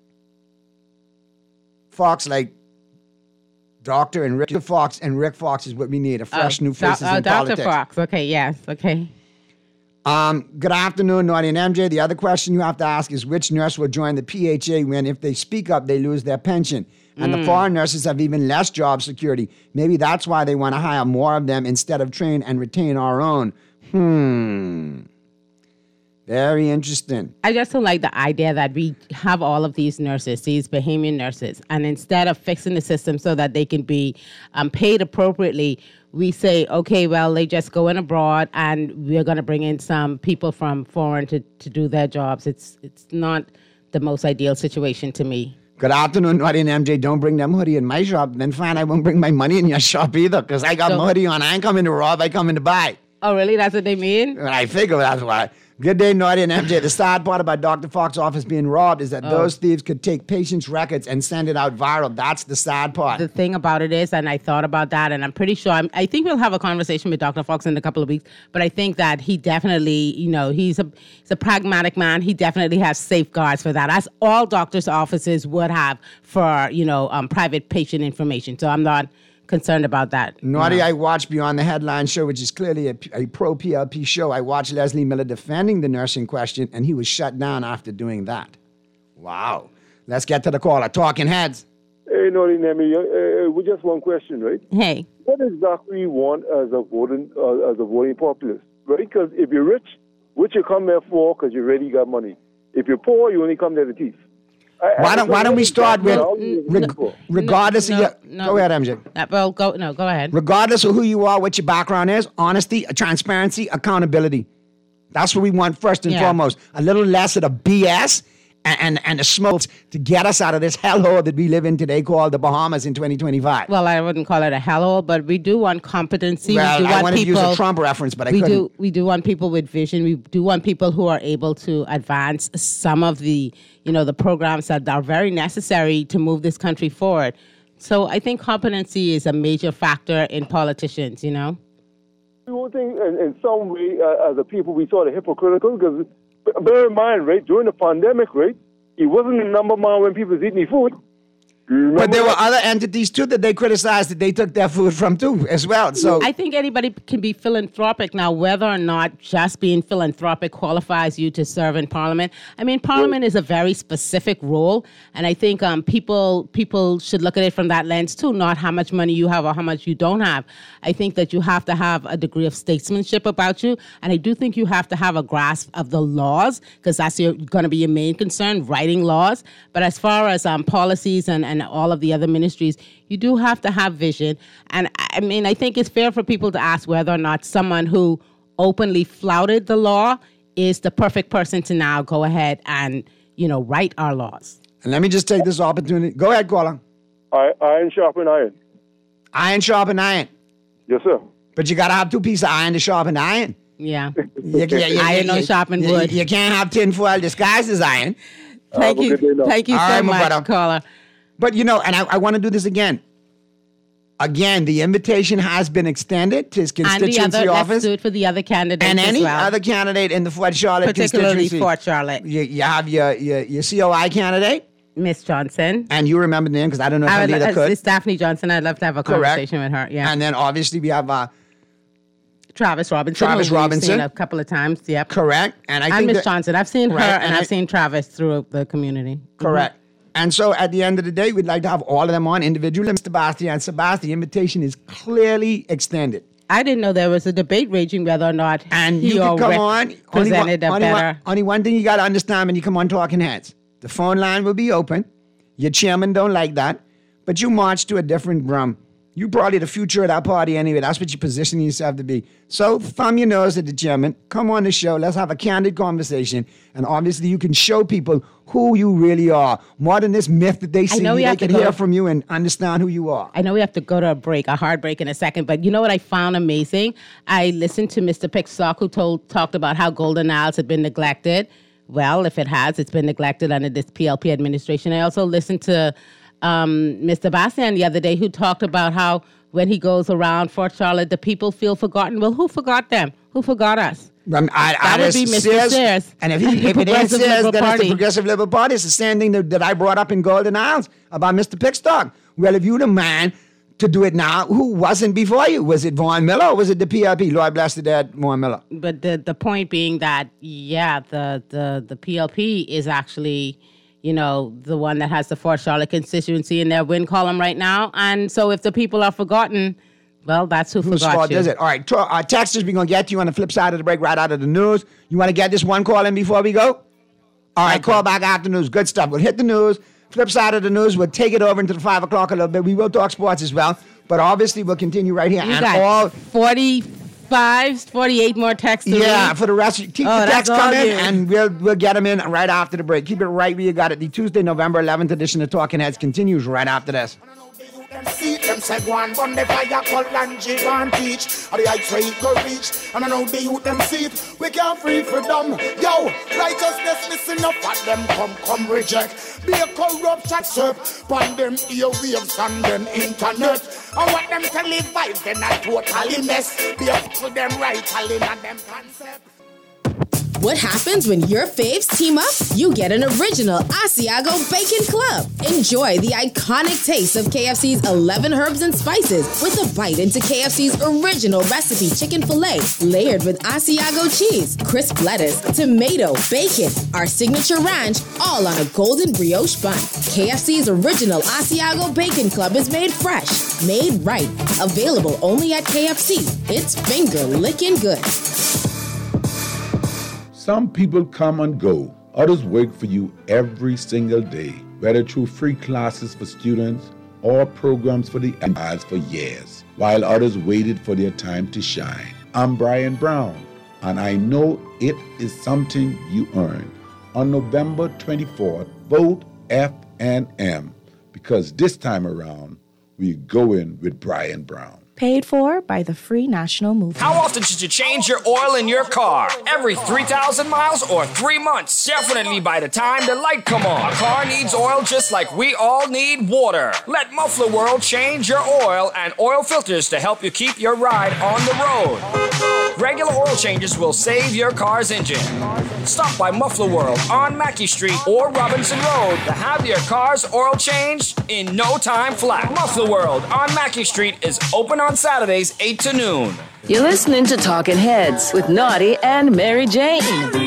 Fox like Dr. and Rick Fox, and Rick Fox is what we need, a fresh new faces in Dr. politics. Fox, okay, yes, okay. Good afternoon, Naughty and MJ. The other question you have to ask is which nurse will join the PHA when if they speak up, they lose their pension? And the foreign nurses have even less job security. Maybe that's why they want to hire more of them instead of train and retain our own. Very interesting. I just don't like the idea that we have all of these nurses, these Bahamian nurses, and instead of fixing the system so that they can be paid appropriately, we say, okay, well, they just go in abroad and we're going to bring in some people from foreign to do their jobs. It's not the most ideal situation to me. Good afternoon, Naughty and MJ. Don't bring them hoodie in my shop. Then fine, I won't bring my money in your shop either because I got my hoodie on. I ain't coming to rob, I come in to buy. Oh, really? That's what they mean? I figure that's why. Good day, Naughty and MJ. The sad part about Dr. Fox's office being robbed is that those thieves could take patients' records and send it out viral. That's the sad part. The thing about it is, and I thought about that, and I'm pretty sure, I think we'll have a conversation with Dr. Fox in a couple of weeks, but I think that he definitely, he's a pragmatic man. He definitely has safeguards for that, as all doctors' offices would have for, private patient information. So I'm not concerned about that. Naughty, I watched Beyond the Headline show, which is clearly a pro-PLP show. I watched Leslie Miller defending the nurse in question, and he was shut down after doing that. Wow. Let's get to the caller. Talking heads. Hey, Naughty Nemi, with just one question, right? Hey. What exactly you want as a voting populace, right? Because if you're rich, what you come there for? Because you already got money. If you're poor, you only come there to thief. Why don't we start with regardless of your... Go ahead, MJ. Go ahead. Regardless of who you are, what your background is, honesty, transparency, accountability. That's what we want first and foremost. A little less of the BS and the smoke to get us out of this hellhole that we live in today called the Bahamas in 2025. Well, I wouldn't call it a hellhole, but we do want competency. Well, I wanted to use a Trump reference, but I couldn't. We do want people with vision. We do want people who are able to advance some of the, the programs that are very necessary to move this country forward. So I think competency is a major factor in politicians, You don't think in some way, as a people, we sort of hypocritical? Because bear in mind, right, during the pandemic, right, he wasn't the number one when people was eating food. But there were other entities, too, that they criticized that they took their food from, too, as well. So I think anybody can be philanthropic. Now, whether or not just being philanthropic qualifies you to serve in Parliament. I mean, Parliament is a very specific role, and I think people should look at it from that lens, too, not how much money you have or how much you don't have. I think that you have to have a degree of statesmanship about you, and I do think you have to have a grasp of the laws, because that's going to be your main concern, writing laws. But as far as policies and all of the other ministries, you do have to have vision. And I mean, I think it's fair for people to ask whether or not someone who openly flouted the law is the perfect person to now go ahead and, write our laws. And let me just take this opportunity. Go ahead, caller. Iron sharpen iron. Iron sharpen iron. Yes, sir. But you got to have 2 pieces of iron to sharpen iron. Yeah. Iron no sharpen wood. You can't have tinfoil disguised as iron. Thank you so much, caller. But, and I want to do this again. Again, the invitation has been extended to his constituency office. Let's do it for the other candidates and any as well. other candidate in the Fort Charlotte particularly constituency. Fort Charlotte. You have your COI candidate. Miss Johnson. And you remember the name because I don't know if Anita could. It's Daphne Johnson. I'd love to have a conversation with her. Yeah. And then obviously we have... Travis Robinson. We've seen a couple of times. Yep. Correct. And Miss Johnson. I've seen her and I've seen Travis through the community. Correct. And so at the end of the day, we'd like to have all of them on individually. Mr. Basti and Sebastian, the invitation is clearly extended. I didn't know there was a debate raging whether or not and you can come on. Only one thing you got to understand when you come on Talking Heads. The phone line will be open. Your chairman don't like that. But you march to a different drum. You're probably the future of that party anyway. That's what you position yourself to be. So thumb your nose at the chairman. Come on the show. Let's have a candid conversation. And obviously you can show people who you really are. More than this myth that they see. They can hear from you and understand who you are. I know we have to go to a hard break in a second. But you know what I found amazing? I listened to Mr. Pickstock who talked about how Golden Isles had been neglected. Well, if it has, it's been neglected under this PLP administration. I also listened to Mr. Bastian the other day who talked about how when he goes around Fort Charlotte, the people feel forgotten. Well, who forgot them? Who forgot us? That would be Mr. Sears. And if it ain't Sears, then it's the Progressive Liberal Party. It's the same thing that I brought up in Golden Isles about Mr. Pickstock. Well, if you're the man to do it now, who wasn't before you? Was it Vaughn Miller or was it the PLP? Lord bless the dead, Vaughn Miller. But the point being that, the PLP is actually... the one that has the Fort Charlotte constituency in their win column right now. And so if the people are forgotten, well, that's who Whose forgot fault you. is it? All right, texters, we're going to get to you on the flip side of the break right out of the news. You want to get this one call in before we go? All right, call back after the news. Good stuff. We'll hit the news. Flip side of the news, we'll take it over into the 5 o'clock a little bit. We will talk sports as well. But obviously, we'll continue right here. You got 48 more texts. Yeah, for the rest. Keep the texts coming, and we'll get them in right after the break. Keep it right where you got it. The Tuesday, November 11th edition of Talking Heads continues right after this. Them see them say go on, burn the fire, call and jig and teach. And the heights where it go reach. And I know the youth them see it. We can't free freedom. Yo, righteousness, listen up at them come reject. Be a corruption serve. Pan them earwaves and them internet. And what them televise, then I totally mess. Be up to them right, telling and them concept. What happens when your faves team up? You get an original Asiago Bacon Club. Enjoy the iconic taste of KFC's 11 herbs and spices with a bite into KFC's original recipe chicken filet layered with Asiago cheese, crisp lettuce, tomato, bacon, our signature ranch, all on a golden brioche bun. KFC's original Asiago Bacon Club is made fresh, made right, available only at KFC. It's finger licking good. Some people come and go. Others work for you every single day. whether through free classes for students or programs for the elders for years, while others waited for their time to shine. I'm Brian Brown, and I know it is something you earned. On November 24th, vote FNM, because this time around, we're going with Brian Brown. Paid for by the Free National Movement. How often should you change your oil in your car? Every 3,000 miles or 3 months? Definitely by the time the light come on. A car needs oil just like we all need water. Let Muffler World change your oil and oil filters to help you keep your ride on the road. Regular oil changes will save your car's engine. Stop by Muffler World on Mackey Street or Robinson Road to have your car's oil changed in no time flat. Muffler World on Mackey Street is open on Saturdays 8 to noon. You're listening to Talking Heads with Naughty and Mary Jane.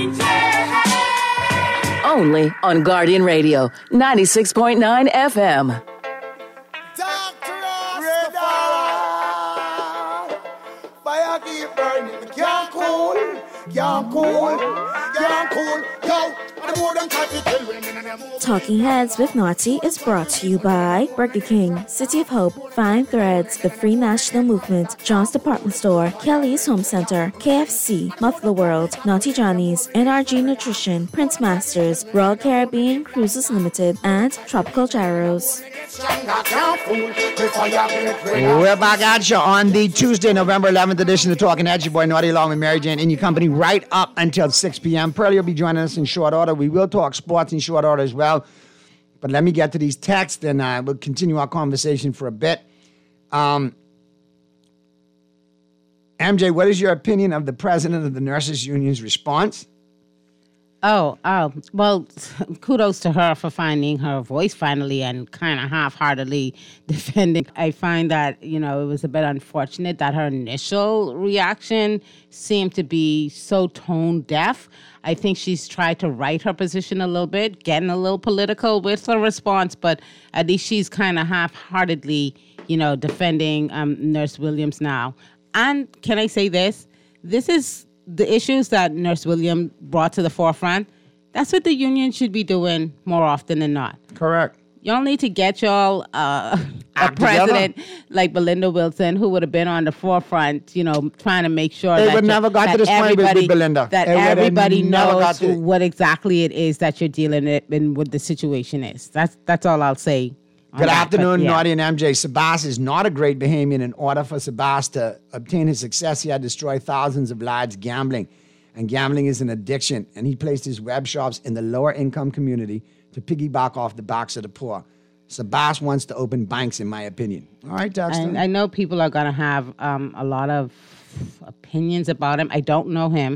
Only on Guardian Radio, 96.9 FM. Fire keep burning, can't cool, can't cool, can't cool. Yo, the more than type it till women and them. Talking Heads with Naughty is brought to you by Burger King, City of Hope, Fine Threads, the Free National Movement, John's Department Store, Kelly's Home Center, KFC, Muffler World, Naughty Johnny's, NRG Nutrition, Prince Masters, Royal Caribbean Cruises Limited, and Tropical Gyros. We're back at you on the Tuesday, November 11th edition of Talking Heads. Your boy Naughty along with Mary Jane in your company right up until 6 p.m. Pearlie will be joining us in short order. We will talk sports in short order as well. But let me get to these texts and we'll continue our conversation for a bit. MJ, what is your opinion of the president of the Nurses Union's response? Well, kudos to her for finding her voice finally and kind of half-heartedly defending. I find that, it was a bit unfortunate that her initial reaction seemed to be so tone-deaf. I think she's tried to right her position a little bit, getting a little political with her response, but at least she's kind of half-heartedly, defending Nurse Williams now. And can I say this? This is the issues that Nurse Williams brought to the forefront. That's what the union should be doing more often than not. Correct. Y'all need to get y'all a president like Belinda Wilson, who would have been on the forefront, trying to make sure they that would never got to this point with Belinda. That everybody knows what exactly it is that you're dealing with and what the situation is. That's all I'll say. Good afternoon, Naughty and MJ. Sabas is not a great Bahamian. In order for Sabas to obtain his success, he had destroyed thousands of lives gambling. And gambling is an addiction. And he placed his web shops in the lower income community to piggyback off the backs of the poor. Sabas wants to open banks, in my opinion. All right, Dexter. And I know people are going to have a lot of opinions about him. I don't know him.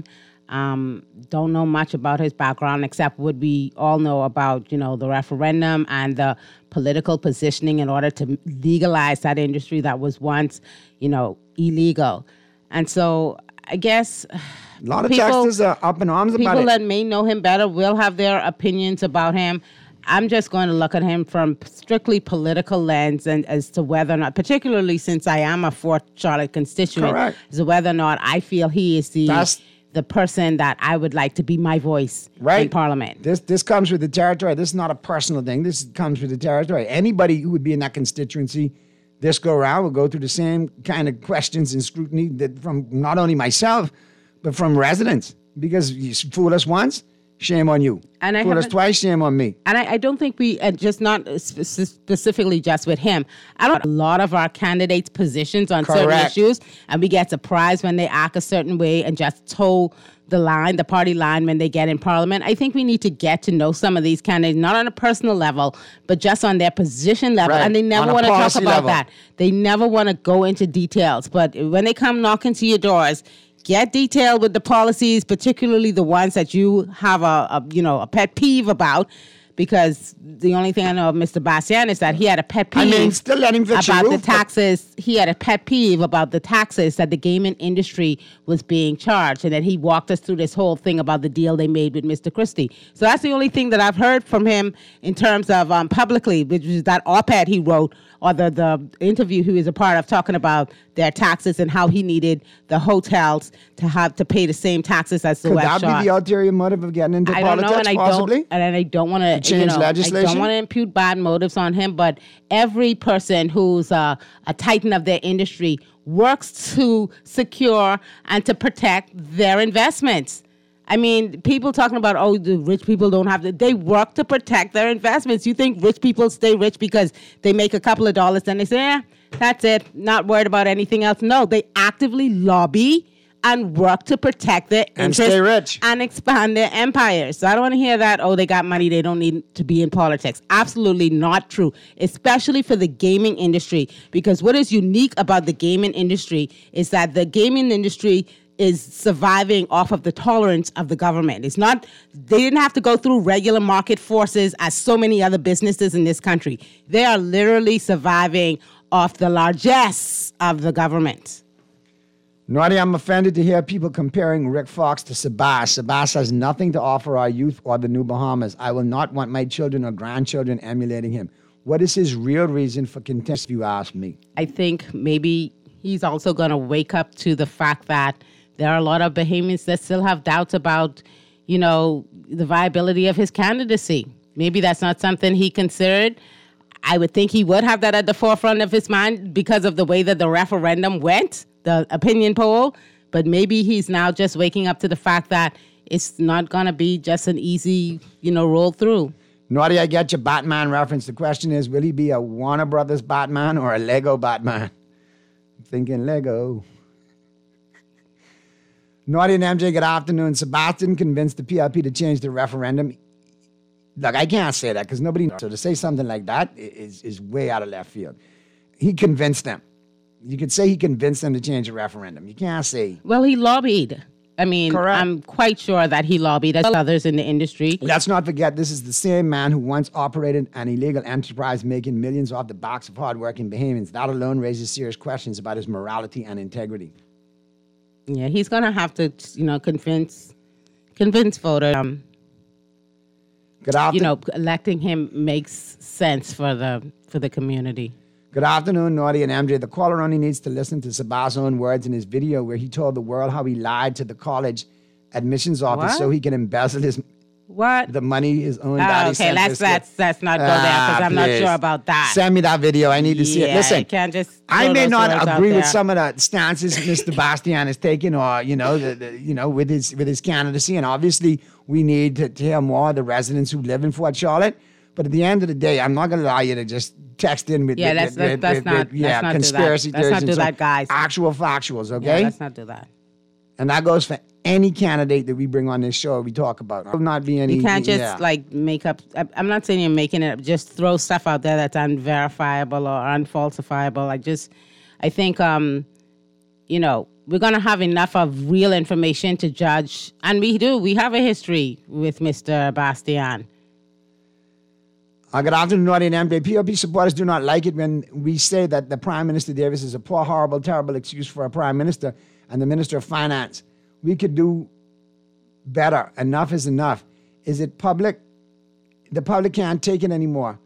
Don't know much about his background except what we all know about, the referendum and the political positioning in order to legalize that industry that was once, illegal. And so I guess a lot of texters are up in arms about it. People that may know him better will have their opinions about him. I'm just going to look at him from strictly political lens and as to whether or not, particularly since I am a Fort Charlotte constituent, as to whether or not I feel he is the person that I would like to be my voice in Parliament. This comes with the territory. This is not a personal thing. This comes with the territory. Anybody who would be in that constituency this go around will go through the same kind of questions and scrutiny that from not only myself, but from residents. Because you fool us once, shame on you. And fool us twice, shame on me. And I don't think we, just not specifically just with him, I don't a lot of our candidates' positions on certain issues, and we get surprised when they act a certain way and just toe the party line when they get in Parliament. I think we need to get to know some of these candidates, not on a personal level, but just on their position level. Right. And they never want to talk about that. They never want to go into details. But when they come knocking to your doors, get detailed with the policies, particularly the ones that you have a pet peeve about. Because the only thing I know of Mr. Bastian is that he had a pet peeve still let him fix about the taxes. He had a pet peeve about the taxes that the gaming industry was being charged, and that he walked us through this whole thing about the deal they made with Mr. Christie. So that's the only thing that I've heard from him in terms of publicly, which is that op-ed he wrote, or the interview he was a part of, talking about their taxes and how he needed the hotels to have to pay the same taxes as the West Shore. Could that be the ulterior motive of getting into politics, possibly? I don't want to change legislation? I don't want to impute bad motives on him, but every person who's a titan of their industry works to secure and to protect their investments. I mean, people talking about, the rich people don't have to. They work to protect their investments. You think rich people stay rich because they make a couple of dollars, then they say, that's it, not worried about anything else. No, they actively lobby and work to protect their interests and stay rich and expand their empires. So I don't want to hear that, they got money, they don't need to be in politics. Absolutely not true, especially for the gaming industry. Because what is unique about the gaming industry is that the gaming industry is surviving off of the tolerance of the government. It's not, they didn't have to go through regular market forces as so many other businesses in this country. They are literally surviving off the largesse of the government. Naughty, I'm offended to hear people comparing Rick Fox to Sabas. Sabas has nothing to offer our youth or the New Bahamas. I will not want my children or grandchildren emulating him. What is his real reason for contempt, if you ask me? I think maybe he's also going to wake up to the fact that there are a lot of Bahamians that still have doubts about, the viability of his candidacy. Maybe that's not something he considered. I would think he would have that at the forefront of his mind because of the way that the referendum went, the opinion poll. But maybe he's now just waking up to the fact that it's not going to be just an easy, roll through. Naughty, I get your Batman reference. The question is, will he be a Warner Brothers Batman or a Lego Batman? I'm thinking Lego. Naughty and MJ, good afternoon. Sebastian convinced the PLP to change the referendum. Look, I can't say that because nobody knows. So to say something like that is way out of left field. He convinced them. You could say he convinced them to change the referendum. You can't say. Well, he lobbied. I mean, correct. I'm quite sure that he lobbied as others in the industry. Let's not forget, this is the same man who once operated an illegal enterprise making millions off the backs of hardworking Bahamians. That alone raises serious questions about his morality and integrity. Yeah, he's going to have to, convince voters. Good afternoon. Electing him makes sense for the community. Good afternoon, Naughty and MJ. The caller only needs to listen to Sabah's own words in his video where he told the world how he lied to the college admissions office so he can embezzle the money his own daddy sent. Okay, let's not go there because I'm not sure about that. Send me that video. I need to see it. Listen, you can't just I may not agree with some of the stances Mr. Bastian is taking, or with his candidacy, and obviously we need to hear more of the residents who live in Fort Charlotte. But at the end of the day, I'm not going to allow you to just text in with conspiracy theories. Let's not do that, guys. Actual factuals, okay? Yeah, let's not do that. And that goes for any candidate that we bring on this show, we talk about. It will not be any. You can't just make up. I'm not saying you're making it up. Just throw stuff out there that's unverifiable or unfalsifiable. I think, we're going to have enough of real information to judge. And we do. We have a history with Mr. Bastian. Good afternoon, Naughty and MJ. POP supporters do not like it when we say that the Prime Minister Davis is a poor, horrible, terrible excuse for a Prime Minister and the Minister of Finance. We could do better. Enough is enough. Is it public? The public can't take it anymore.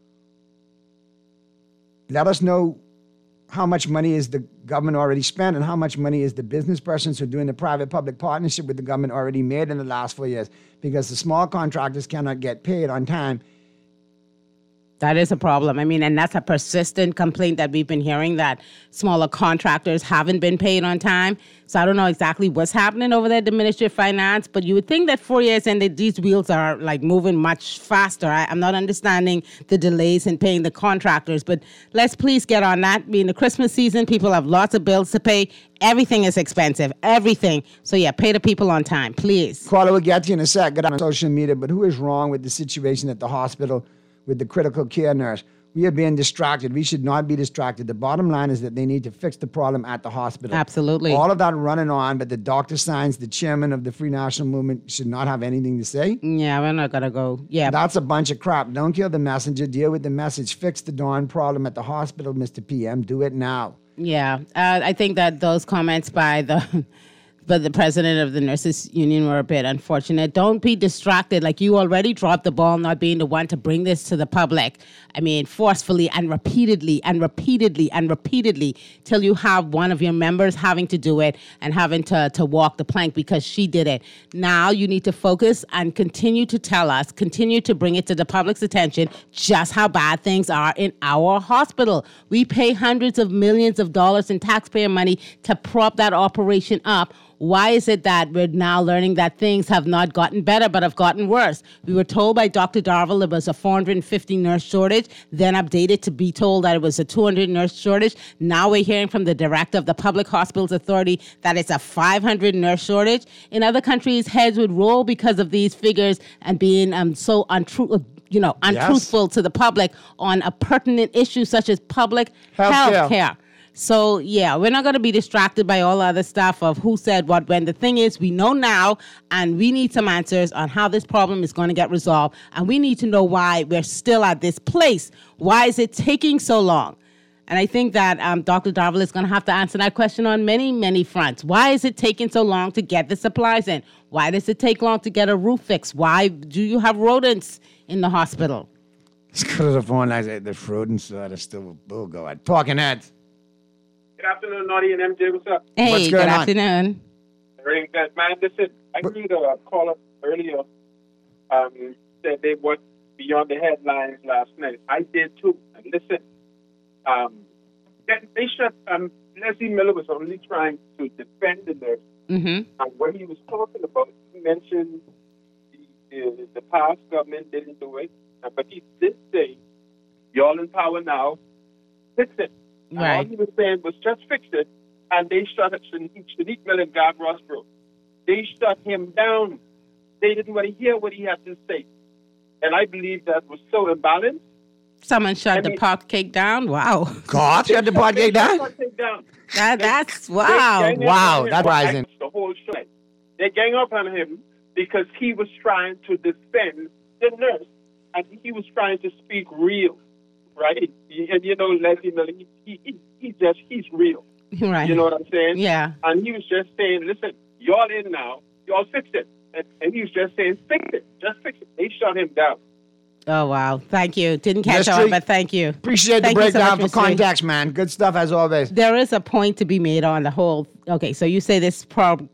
Let us know how much money is the government already spent and how much money is the business persons who are doing the private-public partnership with the government already made in the last 4 years, because the small contractors cannot get paid on time. That is a problem. I mean, and that's a persistent complaint that we've been hearing, that smaller contractors haven't been paid on time. So I don't know exactly what's happening over there at the Ministry of Finance, but you would think that 4 years in, these wheels are moving much faster. I'm not understanding the delays in paying the contractors, but let's please get on that. Being the Christmas season, people have lots of bills to pay. Everything is expensive, everything. So yeah, pay the people on time, please. Caller, we'll get to you in a sec. Get on social media, but who is wrong with the situation at the hospital with the critical care nurse? We are being distracted. We should not be distracted. The bottom line is that they need to fix the problem at the hospital. Absolutely. All of that running on, but the Dr. Science, the chairman of the Free National Movement, should not have anything to say. Yeah, we're not going to go. Yeah. That's a bunch of crap. Don't kill the messenger. Deal with the message. Fix the darn problem at the hospital, Mr. PM. Do it now. Yeah. I think that those comments by But the president of the nurses union were a bit unfortunate. Don't be distracted. Like, you already dropped the ball not being the one to bring this to the public. I mean, forcefully and repeatedly and repeatedly and repeatedly till you have one of your members having to do it and having to walk the plank because she did it. Now you need to focus and continue to tell us, continue to bring it to the public's attention just how bad things are in our hospital. We pay hundreds of millions of dollars in taxpayer money to prop that operation up. Why is it that we're now learning that things have not gotten better but have gotten worse? We were told by Dr. Darville there was a 450 nurse shortage, then updated to be told that it was a 200 nurse shortage. Now we're hearing from the director of the Public Hospitals Authority that it's a 500 nurse shortage. In other countries, heads would roll because of these figures and being so untruthful to the public on a pertinent issue such as public health care. So, yeah, we're not going to be distracted by all other stuff of who said what when. The thing is, we know now, and we need some answers on how this problem is going to get resolved. And we need to know why we're still at this place. Why is it taking so long? And I think that Dr. Darville is going to have to answer that question on many, many fronts. Why is it taking so long to get the supplies in? Why does it take long to get a roof fixed? Why do you have rodents in the hospital? Let's go to the phone lines. The rodents are still will go at Talking Heads. Good afternoon, Naughty and MJ. What's up? Hey, good afternoon. Very good. Man, listen, I read a caller earlier said they went beyond the headlines last night. I did too. And listen, they shut, Leslie Miller was only trying to defend the nurse. Mm-hmm. And what he was talking about, he mentioned the past government didn't do it. But he did say, y'all in power now, fix it. Right. And all he was saying was just fix it, and they shut Shanique Miller and Gav Rossborough. They shut him down. They didn't want to hear what he had to say. And I believe that was so imbalanced. Someone shut the pot cake down? Wow. God shut the pot cake down? That's wow. Wow, that's rising. The whole show. They gang up on him because he was trying to defend the nurse, and he was trying to speak real. Right? And you know, Leslie Miller, he's real. Right. You know what I'm saying? Yeah. And he was just saying, listen, y'all in now, y'all fix it. And he was just saying, fix it. Just fix it. They shut him down. Oh, wow. Thank you. Didn't catch on, but thank you. Appreciate the breakdown for context, man. Good stuff as always. There is a point to be made on the whole. Okay, so you say this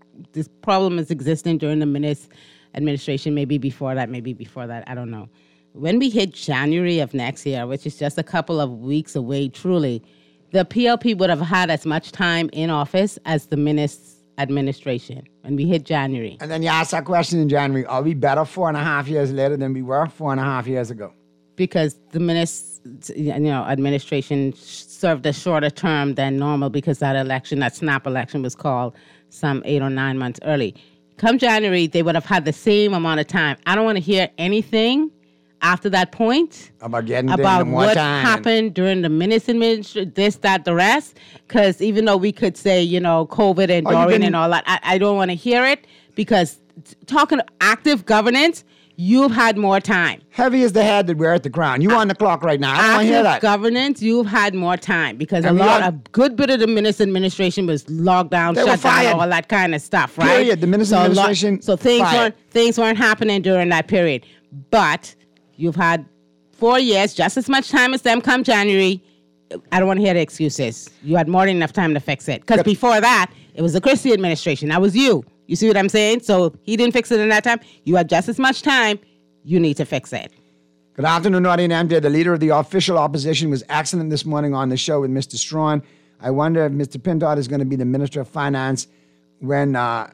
problem is existing during the Minnis administration, maybe before that, I don't know. When we hit January of next year, which is just a couple of weeks away, truly, the PLP would have had as much time in office as the Minnis administration when we hit January. And then you ask that question in January, are we better 4.5 years later than we were 4.5 years ago? Because the Minnis administration served a shorter term than normal because that snap election was called some 8 or 9 months early. Come January, they would have had the same amount of time. I don't want to hear anything after that point about what happened during the Minnis administration, this, that, the rest. Because even though we could say, COVID and Dorian and all that, I don't want to hear it because talking active governance, you've had more time. Heavy is the head that we're at the crown. You on the clock right now. I don't want to hear that. Active governance, you've had more time because a good bit of the Minnis administration was locked down, shut down, all that kind of stuff, right? Period. The Minnis administration, so things weren't happening during that period. But you've had 4 years, just as much time as them come January. I don't want to hear the excuses. You had more than enough time to fix it. Because before that, it was the Christie administration. That was you. You see what I'm saying? So he didn't fix it in that time. You had just as much time. You need to fix it. Good afternoon, Naughty and MJ. The leader of the official opposition was excellent this morning on the show with Mr. Strawn. I wonder if Mr. Pintard is going to be the Minister of Finance when the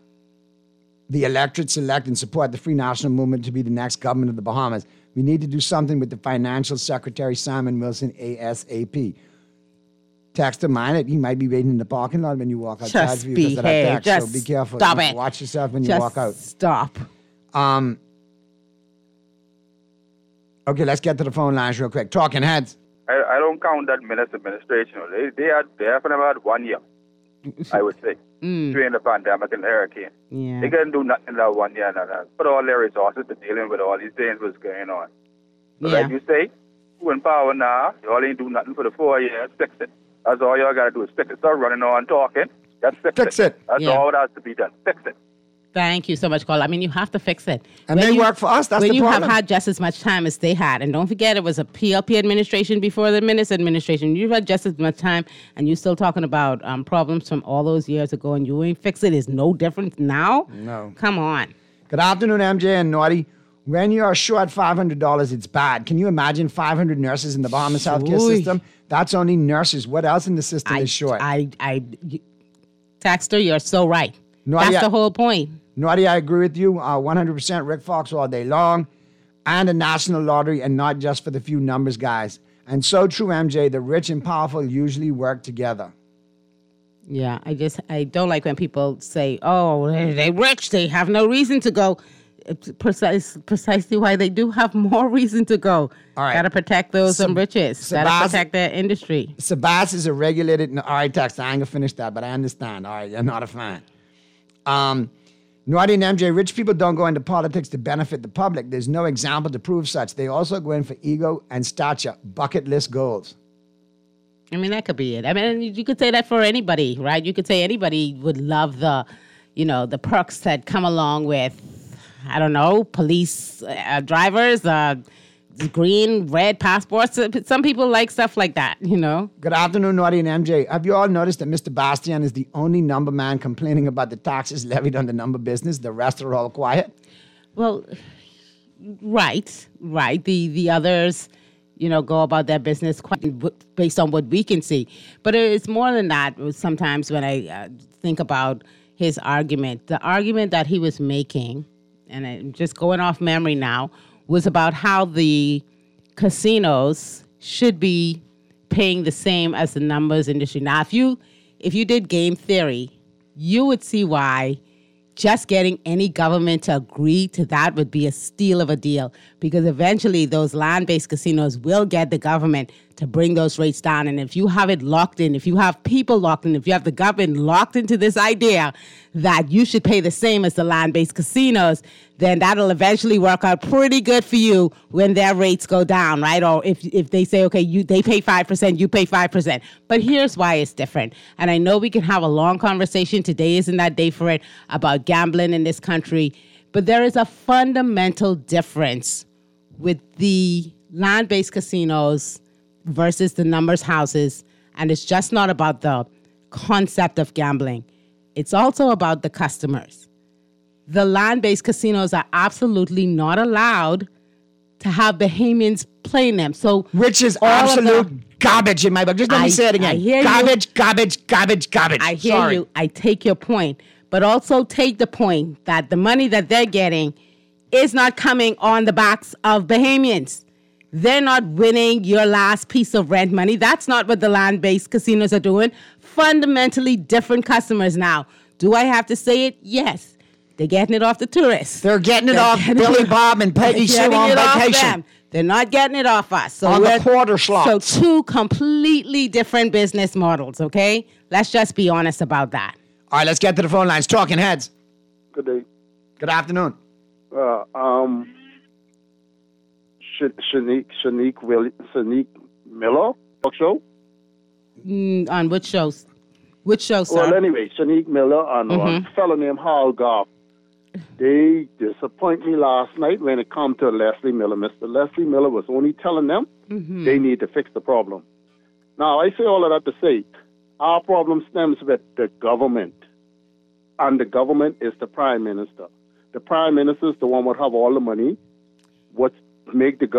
electorate select and support the Free National Movement to be the next government of the Bahamas. We need to do something with the Financial Secretary, Simon Wilson, ASAP. Text him, mind it. He might be waiting in the parking lot when you walk outside. Just behave. So be careful. Stop it. Watch yourself when you walk out. Stop. Okay, let's get to the phone lines real quick. Talking Heads. I don't count that Minnis administration. They have never had 1 year, I would say, during the pandemic and the hurricane. Yeah. They couldn't do nothing in that 1 year. Put all their resources to dealing with all these things that's going on. So like you say, who in power now, y'all ain't do nothing for the 4 years, fix it. That's all y'all got to do is fix it. Start running on talking. Just fix it. That's all that has to be done. Fix it. Thank you so much, Carl. I mean, you have to fix it. And they work for us. That's the problem. When you have had just as much time as they had, and don't forget, it was a PLP administration before the Minnis administration. You've had just as much time, and you're still talking about problems from all those years ago, and you ain't fix it. Is no different now? No. Come on. Good afternoon, MJ and Naughty. When you are short $500, it's bad. Can you imagine 500 nurses in the Bahamas healthcare system? That's only nurses. What else in the system is short? Texter, you're so right. That's the whole point. Naughty, I agree with you. 100% Rick Fox all day long. And a national lottery, and not just for the few numbers guys. And so true, MJ, the rich and powerful usually work together. Yeah, I don't like when people say, oh, they're rich, they have no reason to go. It's precisely why they do have more reason to go. All right. Got to protect those riches. Got to protect their industry. Sabas is a regulated... All right, Tex, I ain't going to finish that, but I understand. All right, you're not a fan. Naughty and MJ, rich people don't go into politics to benefit the public. There's no example to prove such. They also go in for ego and stature, bucket list goals. I mean, that could be it. I mean, you could say that for anybody, right? You could say anybody would love the perks that come along with, I don't know, police drivers, green, red passports. Some people like stuff like that, Good afternoon, Naughty and MJ. Have you all noticed that Mr. Bastian is the only number man complaining about the taxes levied on the number business? The rest are all quiet? Well, right. The others, go about their business quite based on what we can see. But it's more than that. Sometimes when I think about his argument, the argument that he was making, and I'm just going off memory now, was about how the casinos should be paying the same as the numbers industry. Now, if you did game theory, you would see why just getting any government to agree to that would be a steal of a deal, because eventually those land-based casinos will get the government to bring those rates down. And if you have it locked in, if you have people locked in, if you have the government locked into this idea that you should pay the same as the land-based casinos, then that'll eventually work out pretty good for you when their rates go down, right? Or if they say, okay, they pay 5%, you pay 5%. But here's why it's different. And I know we can have a long conversation, today isn't that day for it, about gambling in this country. But there is a fundamental difference with the land-based casinos versus the numbers houses. And it's just not about the concept of gambling. It's also about the customers. The land-based casinos are absolutely not allowed to have Bahamians playing them. So, which is absolute garbage in my book. Just let me say it again. Garbage. I hear you. I take your point. But also take the point that the money that they're getting is not coming on the backs of Bahamians. They're not winning your last piece of rent money. That's not what the land-based casinos are doing. Fundamentally different customers now. Do I have to say it? Yes. They're getting it off the tourists. They're getting it off Billy Bob and Peggy Sue on vacation. They're not getting it off us. So on the quarter slots. So two completely different business models, okay? Let's just be honest about that. All right, let's get to the phone lines. Talking Heads. Good day. Good afternoon. Shanique Miller talk show? On which shows? Which show, sir? Well, anyway, Shanique Miller and a fellow named Hal Goff. They disappoint me last night when it come to Leslie Miller. Mr. Leslie Miller was only telling them they need to fix the problem. Now, I say all of that to say, our problem stems with the government. And the government is the prime minister. The prime minister is the one that have all the money. What make his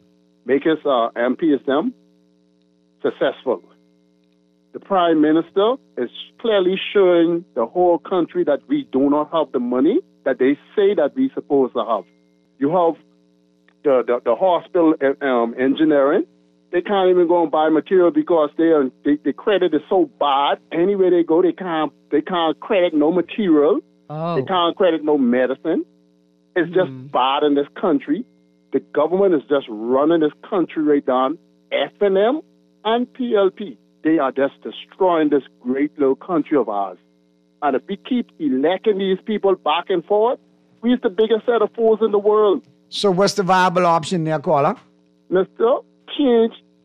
MPs them successful. The prime minister is clearly showing the whole country that we do not have the money that they say that we're supposed to have. You have the hospital engineering. They can't even go and buy material because the credit is so bad. Anywhere they go, they can't credit no material. Oh. They can't credit no medicine. It's just bad in this country. The government is just running this country right down. F&M and PLP. They are just destroying this great little country of ours. And if we keep electing these people back and forth, we're the biggest set of fools in the world. So what's the viable option there, caller? Mr. Change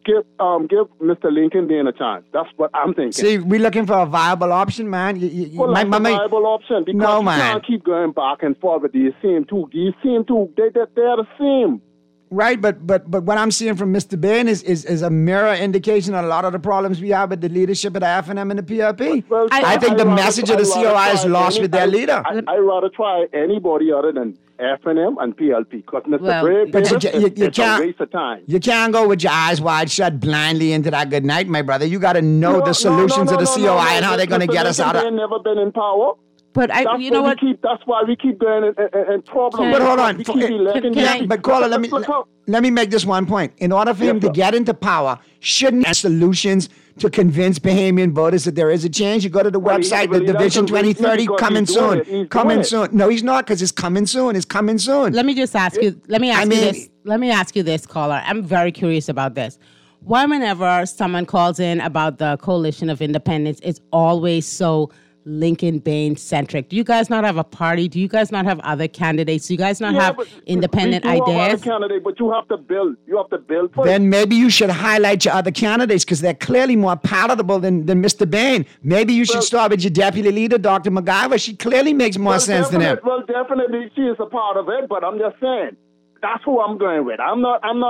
give Mr. Lincoln Bain a chance. That's what I'm thinking. See, we're looking for a viable option, man. Well, like a viable option because No, you man. can't keep going back and forth with these same two. They're the same. Right, but what I'm seeing from Mr. Bain is a mirror indication of a lot of the problems we have with the leadership of the FNM and the PLP. Well, I think the message of the COI is lost with their leader. I'd rather try anybody other than FNM and PLP because Mr. Well, Bray but you it's a can't- waste of time. You can't go with your eyes wide shut blindly into that good night, my brother. You got to know the solutions of the COI and how they're going to get us out of. They've never been in power. But you know what? That's why we keep going in problems. But hold on. We keep electing people. But caller, let me make this one point. In order for him to get into power, shouldn't have solutions to convince Bahamian voters that there is a change? You go to the website, the Division 2030, coming soon. Coming soon. No, he's not, because it's coming soon. It's coming soon. Let me just ask you. Let me ask you this, caller. I'm very curious about this. Why, whenever someone calls in about the Coalition of Independence, it's always so Lincoln Bain centric? Do you guys not have a party? Do you guys not have other candidates? Do you guys not have independent we do have ideas? other candidates, but you have to build. You have to build first. Then maybe you should highlight your other candidates because they're clearly more palatable than Mr. Bain. Maybe you should start with your deputy leader, Dr. MacGyver. She clearly makes more sense than him. Well, definitely she is a part of it, but I'm just saying that's who I'm going with. I'm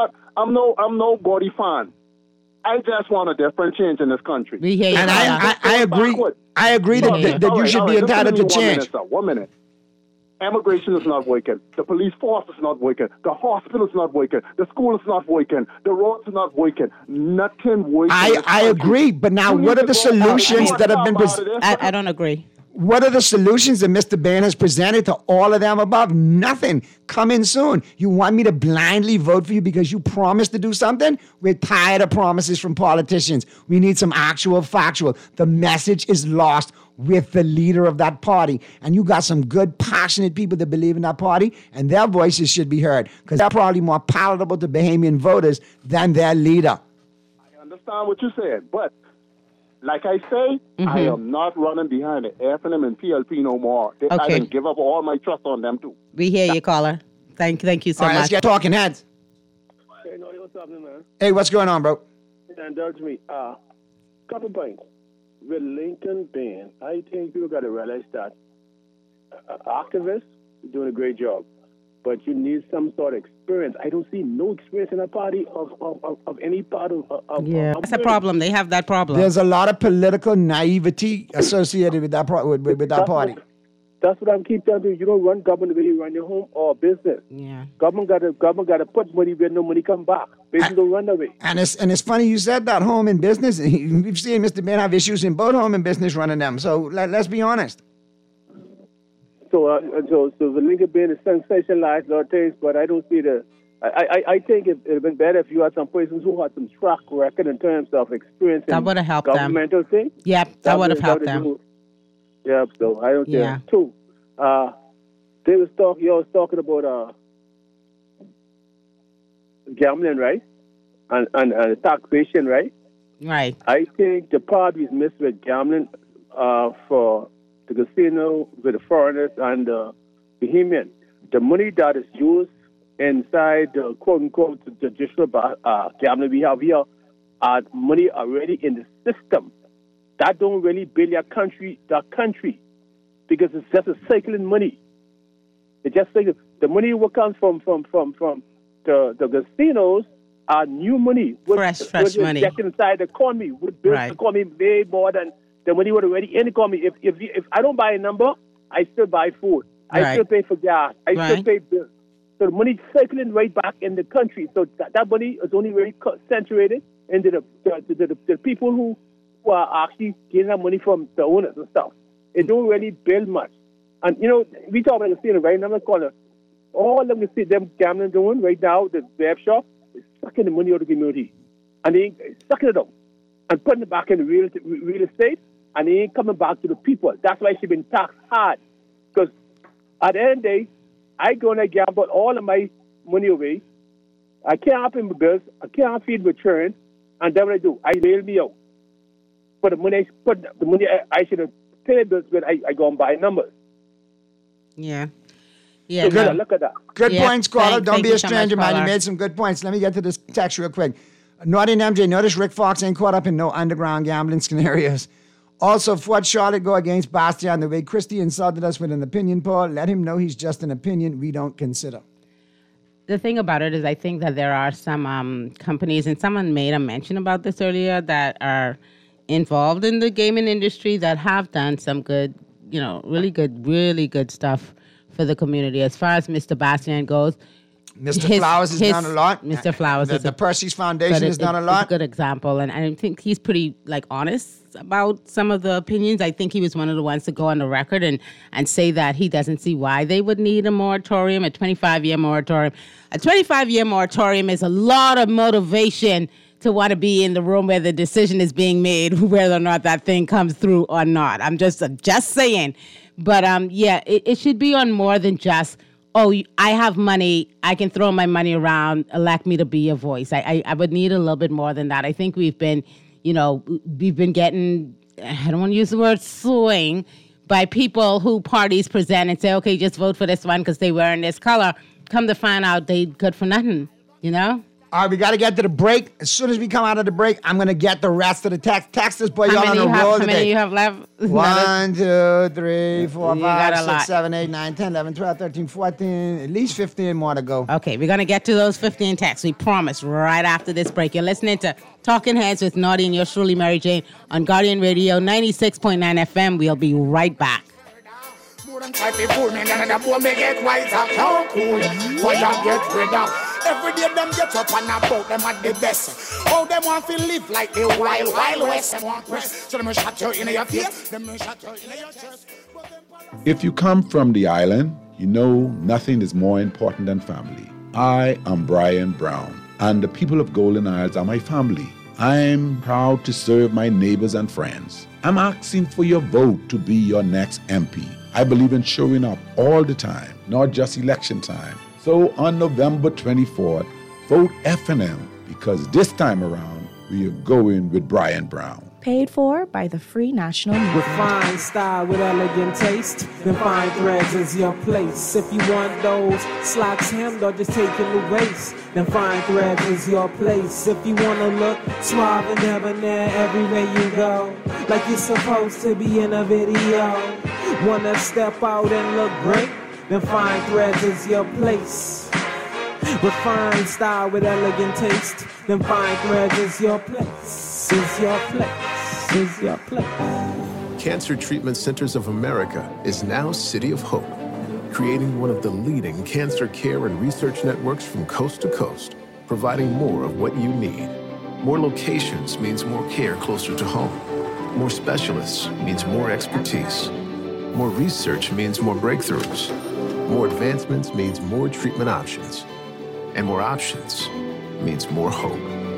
no body fan. I just want a different change in this country. We hear you. And I agree. I agree that you should be entitled to change. 1 minute. Immigration is not working. The police force is not working. The hospital is not working. The school is not working. The roads are not working. Nothing working. I agree, but now what are the solutions that have been presented? I don't agree. What are the solutions that Mr. Bain has presented to all of them above? Nothing. Coming soon. You want me to blindly vote for you because you promised to do something? We're tired of promises from politicians. We need some actual factual. The message is lost with the leader of that party. And you got some good, passionate people that believe in that party, and their voices should be heard because they're probably more palatable to Bahamian voters than their leader. I understand what you're saying, but like I say, I am not running behind the FNM and PLP no more. I Okay. can give up all my trust on them too. We hear you, caller. Thank you so All right, much. let's get talking heads. Hey, Noddy, what's happening, man? Hey, what's going on, bro? Indulge me. Couple points. With Lincoln Bain, I think people got to realize that activists are doing a great job, but you need some sort of experience. I don't see no experience in a party of any part of That's a problem. They have that problem. There's a lot of political naivety associated with that with that party. That's what I keep telling you. You don't run government the way you run your home or business. Yeah. Government got to put money where no money come back. Business don't run away. And it's funny you said that, home and business. We've seen Mr. Bain have issues in both home and business running them. So let's be honest. So the Lincoln Bain is sensationalized a lot of things, but I don't see the. I think it would have been better if you had some persons who had some track record in terms of experience. That in would have helped them. governmental things. Yep, that would have helped them. Yeah, so I don't Yeah. care. Two, you was talking about gambling, right? And taxation, right? Right. I think the parties missed with gambling for the casino, with the foreigners and the Bahamian. The money that is used inside the quote-unquote judicial gambling we have here are money already in the system. That don't really build your country, because it's just a cycling money. It's just like the money what comes from the casinos are new money. Fresh money. Injected inside the economy would build the economy way more than the money would already in the economy. If I don't buy a number, I still buy food. I still pay for gas. I still pay bills. So the money circling right back in the country. So that money is only very concentrated into the people who are actually getting that money from the owners and stuff. It don't really build much. And, we talk about the casino, right? And I'm not calling all of them gambling doing right now, the web shop, is sucking the money out of the community. And they ain't sucking it out and putting it back in real estate, and they ain't coming back to the people. That's why she's been taxed hard. Because at the end of the day, I go and I gamble all of my money away. I can't pay my bills. I can't feed my children. And then what I do, I bail me out. But the money I should have paid bills with, I go and buy numbers. Yeah. Yeah. So look at that. Good points, caller. Don't thank be you a so stranger, much, man. You caller. made some good points. Let me get to this text real quick. Naughty and MJ, notice Rick Fox ain't caught up in no underground gambling scenarios. Also, Ford Charlotte go against Bastian the way Christie insulted us with an opinion poll. Let him know he's just an opinion we don't consider. The thing about it is I think that there are some companies, and someone made a mention about this earlier, that are involved in the gaming industry that have done some good, really good stuff for the community. As far as Mr. Bastian goes, Mr. Flowers has done a lot. Mr. Flowers The Percy's Foundation has done a lot. It's a good example, and I think he's pretty honest about some of the opinions. I think he was one of the ones to go on the record and say that he doesn't see why they would need a moratorium, a 25-year moratorium. A 25-year moratorium is a lot of motivation to want to be in the room where the decision is being made, whether or not that thing comes through or not. I'm just saying. But it should be on more than just, I have money, I can throw my money around, elect me to be a voice. I would need a little bit more than that. I think we've been getting, I don't want to use the word swing, by people who parties present and say, okay, just vote for this one because they wearing this color. Come to find out they good for nothing, All right, we got to get to the break. As soon as we come out of the break, I'm going to get the rest of the text. Text us, boy. Y'all on a roll today. How many you have left? 1, 2, 3, 4, You 5, got a 6, 7, 8, 9, 10, 11, 12, 13, 14. At least 15 more to go. Okay, we're going to get to those 15 texts. We promise right after this break. You're listening to Talking Heads with Naughty and yours truly, Mary Jane, on Guardian Radio 96.9 FM. We'll be right back. Every day them get up and about them at the best. How them want to live like the wild, wild west. Them want press. So them shut you in your face. Them shut you in your chest. If you come from the island, you know nothing is more important than family. I am Brian Brown, and the people of Golden Isles are my family. I'm proud to serve my neighbors and friends. I'm asking for your vote to be your next MP. I believe in showing up all the time, not just election time. So on November 24th, vote F&M, because this time around, we are going with Brian Brown. Paid for by the Free National Movement. Refined style with elegant taste, then fine threads is your place. If you want those slacks hemmed or just taking the waist, then fine threads is your place. If you want to look suave and debonair everywhere you go, like you're supposed to be in a video, want to step out and look great, then fine threads is your place. Refined style with elegant taste, then fine threads is your place. Is your place. Is your place. Cancer Treatment Centers of America is now City of Hope, creating one of the leading cancer care and research networks from coast to coast, providing more of what you need. More locations means more care closer to home. More specialists means more expertise. More research means more breakthroughs. More advancements means more treatment options. And more options means more hope.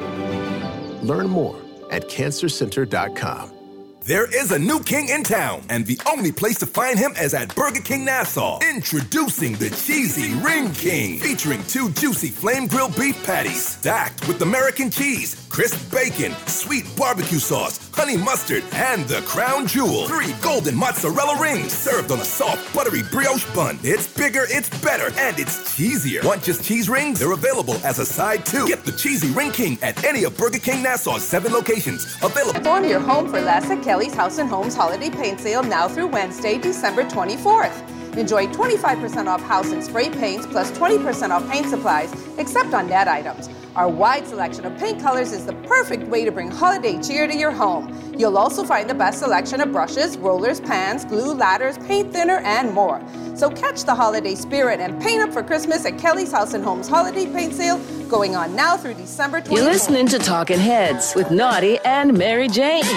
Learn more at cancercenter.com. There is a new king in town, and the only place to find him is at Burger King Nassau. Introducing the Cheesy Ring King, featuring 2 juicy flame grilled beef patties, stacked with American cheese, crisp bacon, sweet barbecue sauce, honey mustard, and the crown jewel, 3 golden mozzarella rings, served on a soft, buttery brioche bun. It's bigger, it's better, and it's cheesier. Want just cheese rings? They're available as a side too. Get the Cheesy Ring King at any of Burger King Nassau's 7 locations. Available. Form your home for less at Kelly's House and Homes Holiday Paint Sale now through Wednesday, December 24th. Enjoy 25% off house and spray paints plus 20% off paint supplies, except on net items. Our wide selection of paint colors is the perfect way to bring holiday cheer to your home. You'll also find the best selection of brushes, rollers, pans, glue, ladders, paint thinner, and more. So catch the holiday spirit and paint up for Christmas at Kelly's House and Homes Holiday Paint Sale, going on now through December 24th. You're listening to Talking Heads with Naughty and Mary Jane.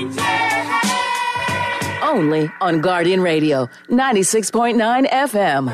Only on Guardian Radio 96.9 FM.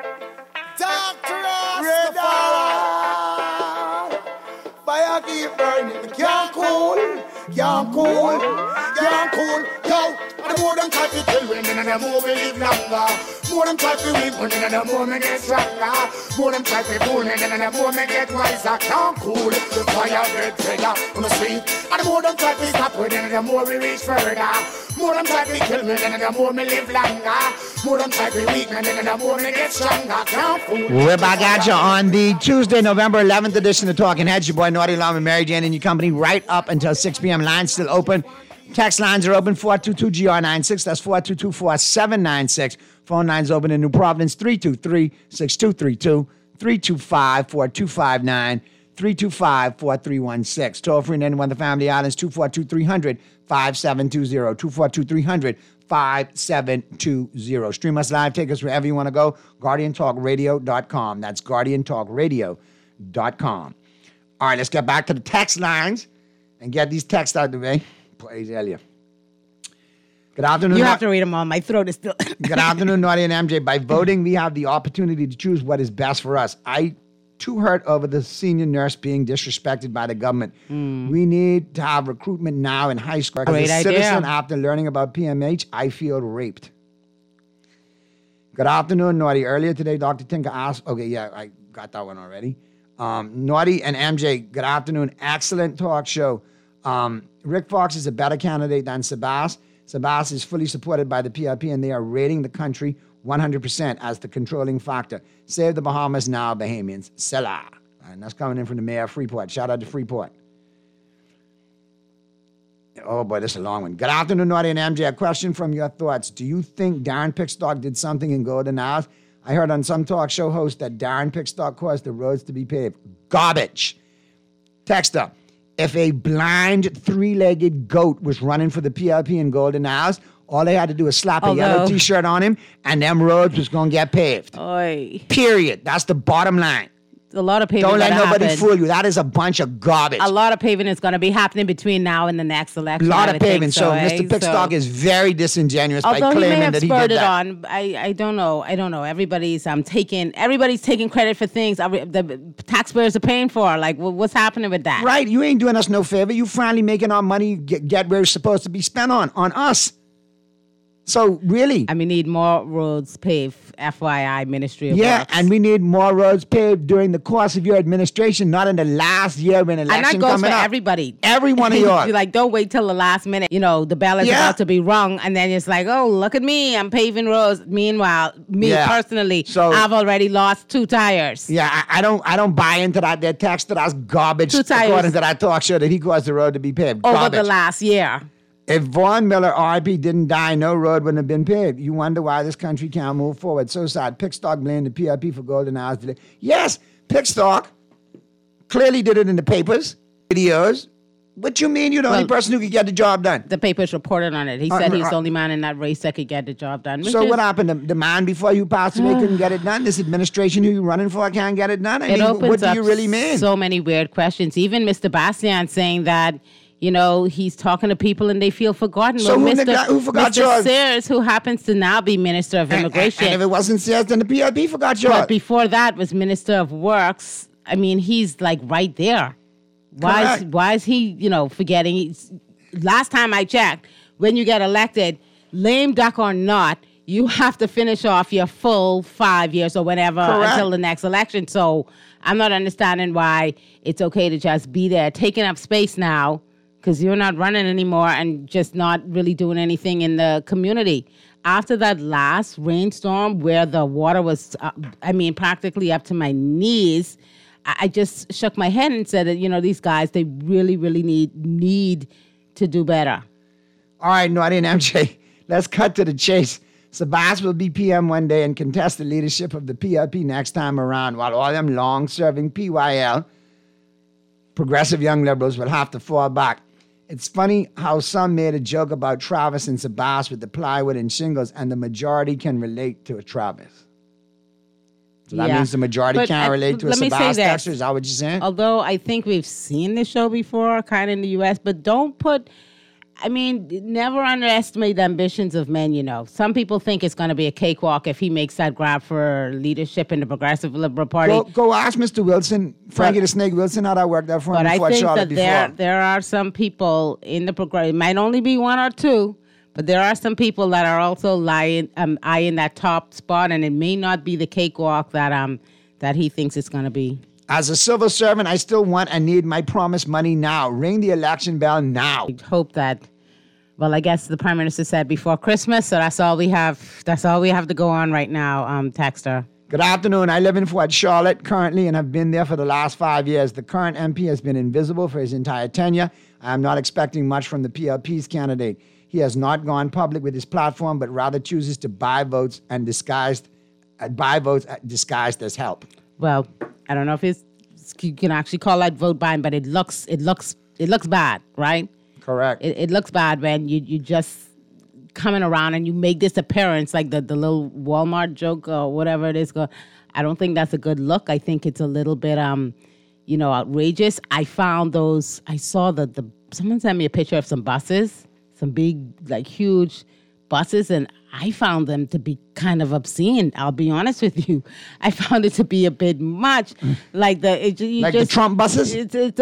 Fire keep burning, can't cool, can't cool, can't cool. Yo, and the more them type of children in and the more we live longer. More them try to weak one, and the more me get stronger. More them try to fool me, and the more me get wiser. Can't cool the fire get redder on the street. And the more them try to stop with, and the more we reach further. More them try to kill me, and the more me live longer. More them try to weak me, and the more me get stronger. Can't fool. We're back at you on the Tuesday, November 11th edition of Talking Heads. Your boy Naughty along with Mary Jane and your company right up until 6 p.m. Lines still open. Text lines are open, 422-GR96. That's 422-4796. Phone lines open in New Providence, 323-6232, 325-4259, 325-4316. Toll free in anyone of the Family Islands, 242-300-5720, 242-300-5720. Stream us live, take us wherever you want to go, GuardianTalkRadio.com. That's GuardianTalkRadio.com. All right, let's get back to the text lines and get these texts out of the way. Please, Elia. Good afternoon. You have to read them all. My throat is still... Good afternoon, Naughty and MJ. By voting, we have the opportunity to choose what is best for us. I too hurt over the senior nurse being disrespected by the government. We need to have recruitment now in high school. Great As a idea. citizen, after learning about PMH, I feel raped. Good afternoon, Naughty. Earlier today, Dr. Tinker asked... Okay, yeah, I got that one already. Naughty and MJ, good afternoon. Excellent talk show. Rick Fox is a better candidate than Sabas. Sabas is fully supported by the PRP, and they are rating the country 100% as the controlling factor. Save the Bahamas now, Bahamians. Selah. And that's coming in from the mayor of Freeport. Shout out to Freeport. Oh, boy, this is a long one. Good afternoon, Naughty and MJ. A question from your thoughts. Do you think Darren Pickstock did something in Golden Hours? I heard on some talk show host that Darren Pickstock caused the roads to be paved. Garbage. Texter. If a blind, three-legged goat was running for the PLP in Golden Hours, all they had to do was slap a yellow T-shirt on him, and them roads was going to get paved. Oy. Period. That's the bottom line. A lot of paving. Don't let nobody happen. fool you. That is a bunch of garbage. A lot of paving is going to be happening between now and the next election. A lot I of would think paving. So Mr. Pickstock is very disingenuous by Although claiming he may have that he spurred did it that. on, I don't know. Everybody's taking credit for things the taxpayers are paying for. Like, what's happening with that? Right. You ain't doing us no favor. You finally making our money get where it's supposed to be spent on us. So, really. And we need more roads paved, FYI, Ministry of Yeah, Works. and we need more roads paved during the course of your administration, not in the last year when election and that goes coming for up. Everybody. Every one of y'all. You're like, don't wait till the last minute. The ballot's about to be rung, and then it's like, oh, look at me, I'm paving roads. Meanwhile, personally, I've already lost 2 tires. Yeah, I don't buy into that. That text that's garbage. 2 tires. According to that talk show that he caused the road to be paved. Over Garbage. the last year. If Vaughn Miller, RIP, didn't die, no road wouldn't have been paved. You wonder why this country can't move forward. So sad. Pickstock blamed the PRP for Golden Hours delay. Yes, Pickstock clearly did it in the papers, videos. What you mean you're the only person who could get the job done? The papers reported on it. He said he's the only man in that race that could get the job done. So what happened? The man before you passed away couldn't get it done? This administration who you're running for can't get it done? I mean, what do you really mean? So many weird questions. Even Mr. Bastian saying that, he's talking to people and they feel forgotten. So well, who forgot Mr. yours? Sears, who happens to now be Minister of Immigration. And if it wasn't Sears, then the PRP forgot yours. But before that was Minister of Works. I mean, he's like right there. Why is he, forgetting? Last time I checked, when you get elected, lame duck or not, you have to finish off your full 5 years or whatever until the next election. So I'm not understanding why it's okay to just be there, taking up space now, because you're not running anymore and just not really doing anything in the community. After that last rainstorm where the water was, practically up to my knees, I just shook my head and said that, these guys, they really, really need to do better. All right, Naughty and MJ, let's cut to the chase. Sabas will be PM one day and contest the leadership of the PRP next time around, while all them long-serving PYL, progressive young liberals, will have to fall back. It's funny how some made a joke about Travis and Sabas with the plywood and shingles, and the majority can relate to a Travis. So that means the majority can't relate to a Sabas texter? Is that what you're saying? Although I think we've seen this show before, kind of in the U.S., but never underestimate the ambitions of men, Some people think it's going to be a cakewalk if he makes that grab for leadership in the Progressive Liberal Party. Go ask Mr. Wilson, Frankie the Snake Wilson, how that worked out for him before Charlotte before. But I think that there are some people in the Progressive, it might only be 1 or 2, But there are some people that are also eyeing that top spot, and it may not be the cakewalk that he thinks it's going to be. As a civil servant, I still want and need my promised money now. Ring the election bell now. I hope that, well, I guess the Prime Minister said before Christmas, so that's all we have. That's all we have to go on right now, Texter. Good afternoon. I live in Fort Charlotte currently and have been there for the last 5 years. The current MP has been invisible for his entire tenure. I am not expecting much from the PLP's candidate. He has not gone public with his platform, but rather chooses to buy votes disguised as help. Well, I don't know if you can actually call that vote buying, but it looks bad, right? Correct. It looks bad when you just coming around and you make this appearance like the little Walmart joke or whatever it is. I don't think that's a good look. I think it's a little bit outrageous. I saw someone sent me a picture of some buses, some big, like, huge buses, and I found them to be kind of obscene. I'll be honest with you. I found it to be a bit much. Like the Trump buses? It's a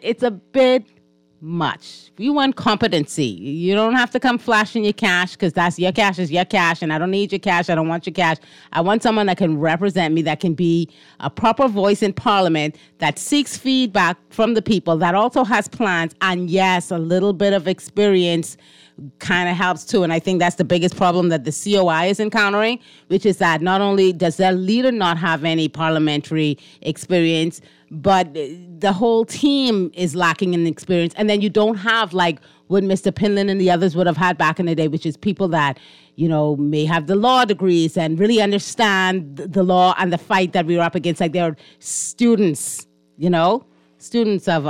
bit much. We want competency. You don't have to come flashing your cash, because that's your cash is your cash, and I don't need your cash. I don't want your cash. I want someone that can represent me, that can be a proper voice in Parliament, that seeks feedback from the people, that also has plans, and yes, a little bit of experience kind of helps too. And I think that's the biggest problem that the COI is encountering, which is that not only does their leader not have any parliamentary experience, but the whole team is lacking in experience. And then you don't have like what Mr. Pinland and the others would have had back in the day, which is people that, may have the law degrees and really understand the law and the fight that we were up against. Like they're students, students of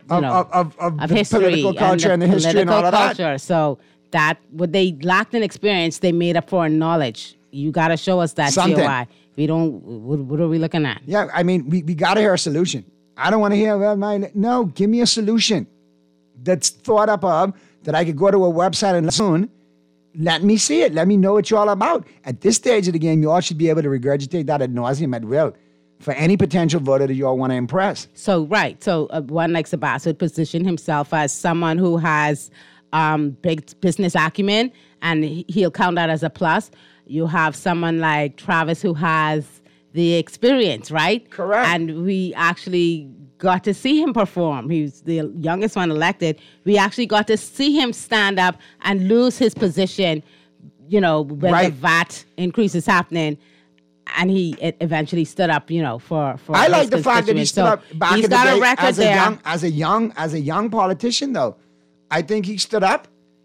history, political culture and the history and all of that. So that what they lacked in experience, they made up for in knowledge. You got to show us that something. COI. We don't. What are we looking at? Yeah, I mean, we got to hear a solution. I don't want to hear no. Give me a solution that's thought up of that I could go to a website and soon. Let me see it. Let me know what you're all about. At this stage of the game, you all should be able to regurgitate that ad nauseum at will for any potential voter that you all want to impress. So, right. So, one like Sabas would position himself as someone who has big business acumen, and he'll count that as a plus. You have someone like Travis who has the experience, right? Correct. And we actually got to see him perform. He was the youngest one elected. We actually got to see him stand up and lose his position, when the VAT increase is happening. And he eventually stood up, for. I like the fact that he stood up back in the day a record as a young politician. Though, I think he stood up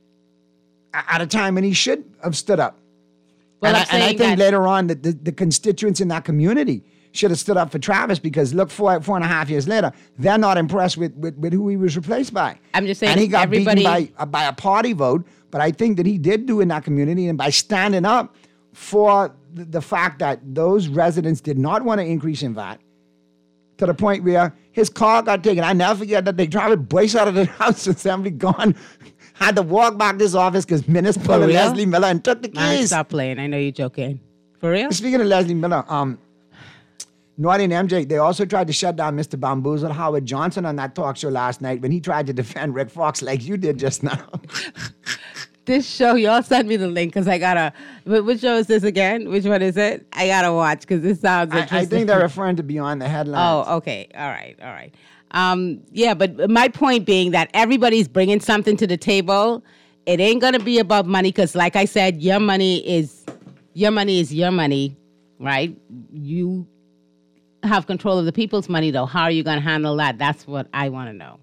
at a time when he should have stood up. Well, and I think later on that the constituents in that community should have stood up for Travis, because look, 4.5 years later, they're not impressed with who he was replaced by. I'm just saying, and he got beaten by a party vote. But I think that he did do in that community, and by standing up for the fact that those residents did not want to increase in VAT, to the point where his car got taken. I never forget that they tried to brace out of the House Assembly, gone, had to walk back to his office because Minister pulled Leslie Miller and took the keys. Stop playing. I know you're joking. For real? Speaking of Leslie Miller, Naughty and MJ, they also tried to shut down Mr. Bamboozle Howard Johnson on that talk show last night when he tried to defend Rick Fox like you did just now. This show, y'all send me the link because I gotta. Which show is this again? Which one is it? I gotta watch because this sounds interesting. I think they're referring to Beyond the Headlines. Oh, okay. All right. Yeah, but my point being that everybody's bringing something to the table. It ain't gonna be about money because, like I said, your money is your money, right? You have control of the people's money, though. How are you gonna handle that? That's what I want to know.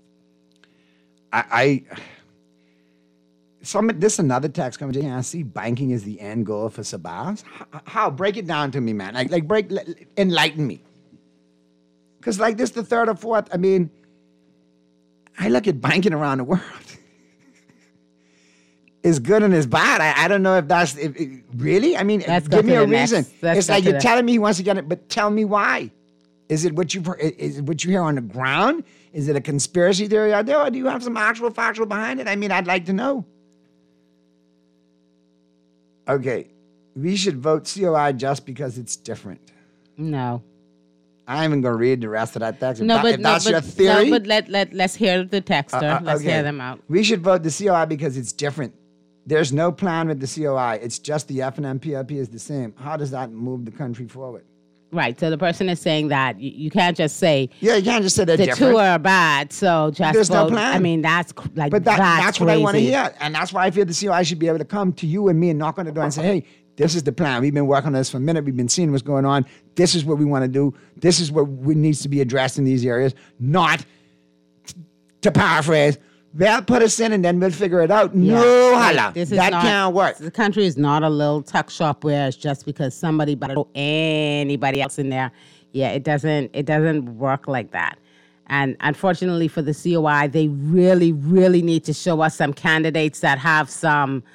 This another text coming in. I see banking is the end goal for Sabas. How? Break it down to me, man. Enlighten me. Because this the third or fourth. I mean, I look at banking around the world. It's good and it's bad. I don't know if that's really. I mean, give me a reason. It's like you're telling me he wants to get it, but tell me why. Is it what you hear on the ground? Is it a conspiracy theory out there, or do you have some actual factual behind it? I mean, I'd like to know. Okay, we should vote COI just because it's different. No. I'm even going to read the rest of that text. If that's your theory. No, but let's hear the texter. Let's hear them out. We should vote the COI because it's different. There's no plan with the COI. It's just the FNM PLP is the same. How does that move the country forward? Right. So the person is saying that you can't just say. Yeah, you can't just say they're the different. two are bad. So just There's no vote. plan. I mean, that's like But that's what I want to crazy. hear. And that's why I feel the COI should be able to come to you and me and knock on the door and say, hey, this is the plan. We've been working on this for a minute. We've been seeing what's going on. This is what we want to do. This is what needs to be addressed in these areas. Not, to paraphrase, they'll put us in and then we'll figure it out. Yeah. No, holla. This is That not- can't work. The country is not a little tuck shop where it's just because somebody but anybody else in there. Yeah, it doesn't work like that. And unfortunately for the COI, they really, really need to show us some candidates that have some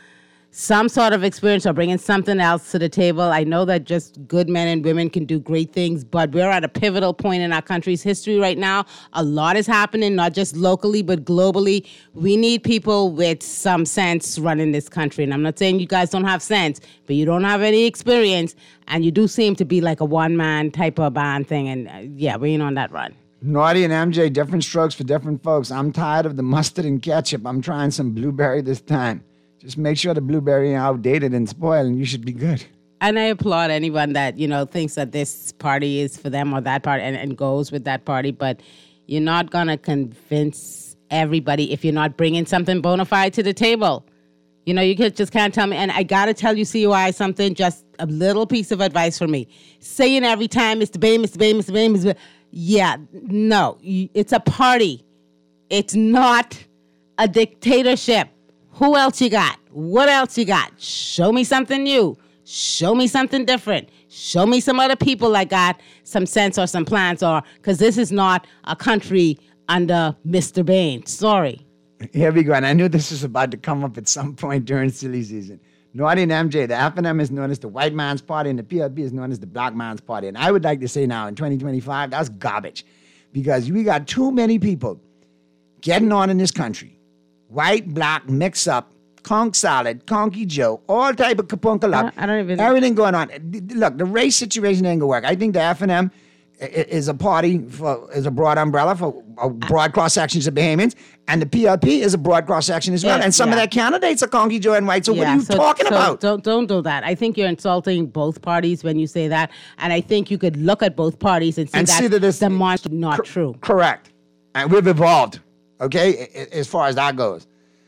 sort of experience or bringing something else to the table. I know that just good men and women can do great things, but we're at a pivotal point in our country's history right now. A lot is happening, not just locally, but globally. We need people with some sense running this country. And I'm not saying you guys don't have sense, but you don't have any experience, and you do seem to be like a one-man type of band thing. And yeah, we ain't on that run. Naughty and MJ, different strokes for different folks. I'm tired of the mustard and ketchup. I'm trying some blueberry this time. Just make sure the blueberry ain't outdated and spoiled, and you should be good. And I applaud anyone that, thinks that this party is for them or that party and goes with that party. But you're not going to convince everybody if you're not bringing something bona fide to the table. You just can't tell me. And I got to tell you, COI, something, just a little piece of advice for me. Saying every time, Mr. Bain, Mr. Bain, Mr. Bain, Mr. Bain. Yeah, no, it's a party. It's not a dictatorship. Who else you got? What else you got? Show me something new. Show me something different. Show me some other people that got some sense or some plans, or because this is not a country under Mr. Bain. Sorry. Here we go. And I knew this was about to come up at some point during silly season. Naughty and MJ, the FNM is known as the white man's party and the PLP is known as the black man's party. And I would like to say now in 2025, that's garbage. Because we got too many people getting on in this country. White, black, mix up, conch salad, conky Joe, all type of kapunkaluk. I don't even... Everything going on. Look, the race situation ain't going to work. I think the FNM is a party, is a broad umbrella for a broad cross-sections of Bahamians, and the PLP is a broad cross-section as well. Yeah, And some of their candidates are conky Joe and white. So what are you talking about? Don't do that. I think you're insulting both parties when you say that. And I think you could look at both parties and see that it's demonstrably not true. Correct. And we've evolved, okay, as far as that goes.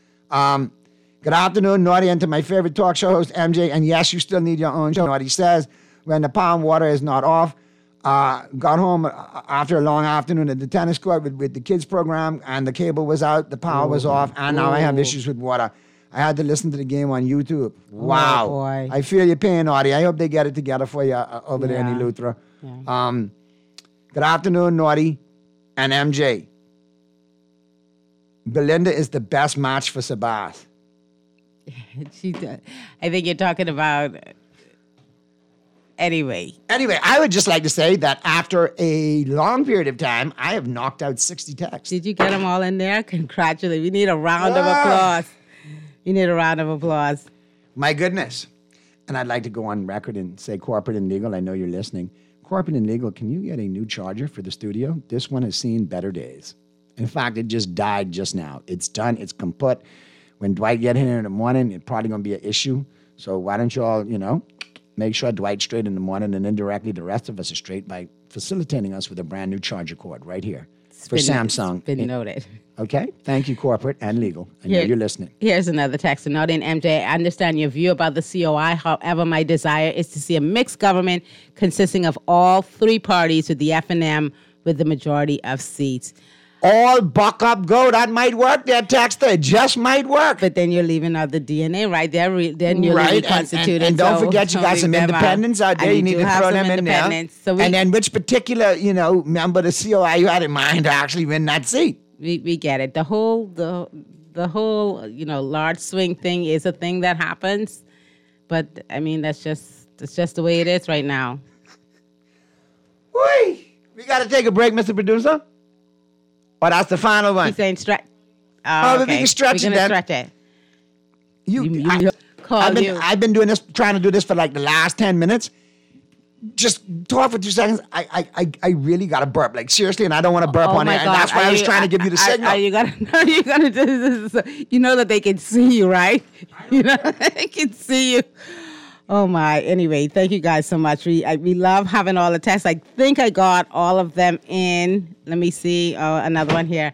Good afternoon, Naughty, and to my favorite talk show host, MJ. And yes, you still need your own show. Naughty says, when the pound water is not off, got home after a long afternoon at the tennis court with the kids program, and the cable was out, the power was off, and now I have issues with water. I had to listen to the game on YouTube. Wow. Boy. I feel your pain, Naughty. I hope they get it together for you over there in Eleuthera. Yeah. Good afternoon, Naughty and MJ. Belinda is the best match for Sabas. I think you're talking about... Anyway, I would just like to say that after a long period of time, I have knocked out 60 texts. Did you get them all in there? Congratulations. We need a round of applause. You need a round of applause. My goodness. And I'd like to go on record and say, Corporate and Legal, I know you're listening. Corporate and Legal, can you get a new charger for the studio? This one has seen better days. In fact, it just died just now. It's done. It's kaput. When Dwight get here in the morning, it's probably going to be an issue. So why don't you all, make sure Dwight's straight in the morning, and indirectly the rest of us are straight by facilitating us with a brand new charger cord right here for Samsung. It's been noted. Okay? Thank you, Corporate and Legal. I know you're listening. Here's another text. Naughty and MJ, I understand your view about the COI. However, my desire is to see a mixed government consisting of all three parties with the FNM with the majority of seats. All buck up, go. That might work. That texter just might work. But then you're leaving out the DNA, right? They're newly reconstituted. And don't forget, you got some independents out there. You need to throw them in there. And then which particular, member of the COI you had in mind to actually win that seat? We get it. The whole, large swing thing is a thing that happens. But, I mean, that's just the way it is right now. Whee! We got to take a break, Mr. Producer. Oh, that's the final one. He's saying stretch. Okay. We can stretch it then. Stretch it. I've been doing this, trying to do this for like the last 10 minutes. just talk for 2 seconds. I really got to burp. Like, seriously, and I don't want to burp on it. And that's why I was trying to give you the signal. Are you gonna do this? You know that they can see you, right? You know, they can see you. Oh my. Anyway, thank you guys so much. We love having all the texts. I think I got all of them in. Let me see. Oh, another one here.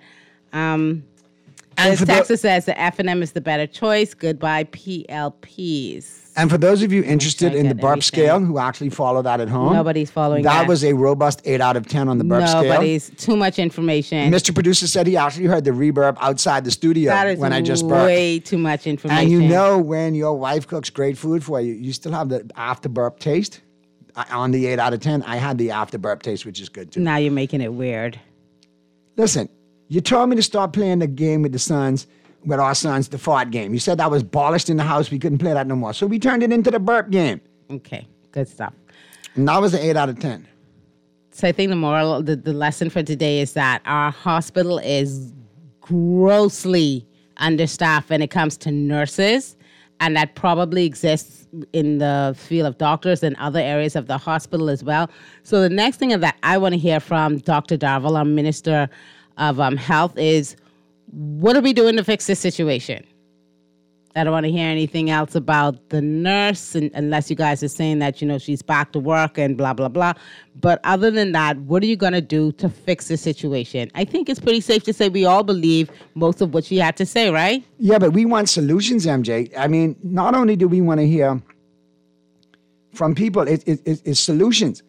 This text says the F&M is the better choice. Goodbye, PLPs. And for those of you interested in the burp scale who actually follow that at home, nobody's following that. That was a robust 8 out of 10 on the burp scale. Nobody's too much information. Mr. Producer said he actually heard the reburp outside the studio when I just burped. Way too much information. And you know when your wife cooks great food for you, you still have the after burp taste. On the 8 out of 10, I had the after burp taste, which is good too. Now you're making it weird. Listen, you told me to start playing the game with our sons, the fart game. You said that was abolished in the house. We couldn't play that no more. So we turned it into the burp game. Okay, good stuff. And that was an 8 out of 10. So I think the lesson for today is that our hospital is grossly understaffed when it comes to nurses. And that probably exists in the field of doctors and other areas of the hospital as well. So the next thing that I want to hear from Dr. Darville, our Minister of Health, is what are we doing to fix this situation? I don't want to hear anything else about the nurse unless you guys are saying that, she's back to work and blah, blah, blah. But other than that, what are you going to do to fix the situation? I think it's pretty safe to say we all believe most of what she had to say, right? Yeah, but we want solutions, MJ. I mean, not only do we want to hear from people, it's solutions.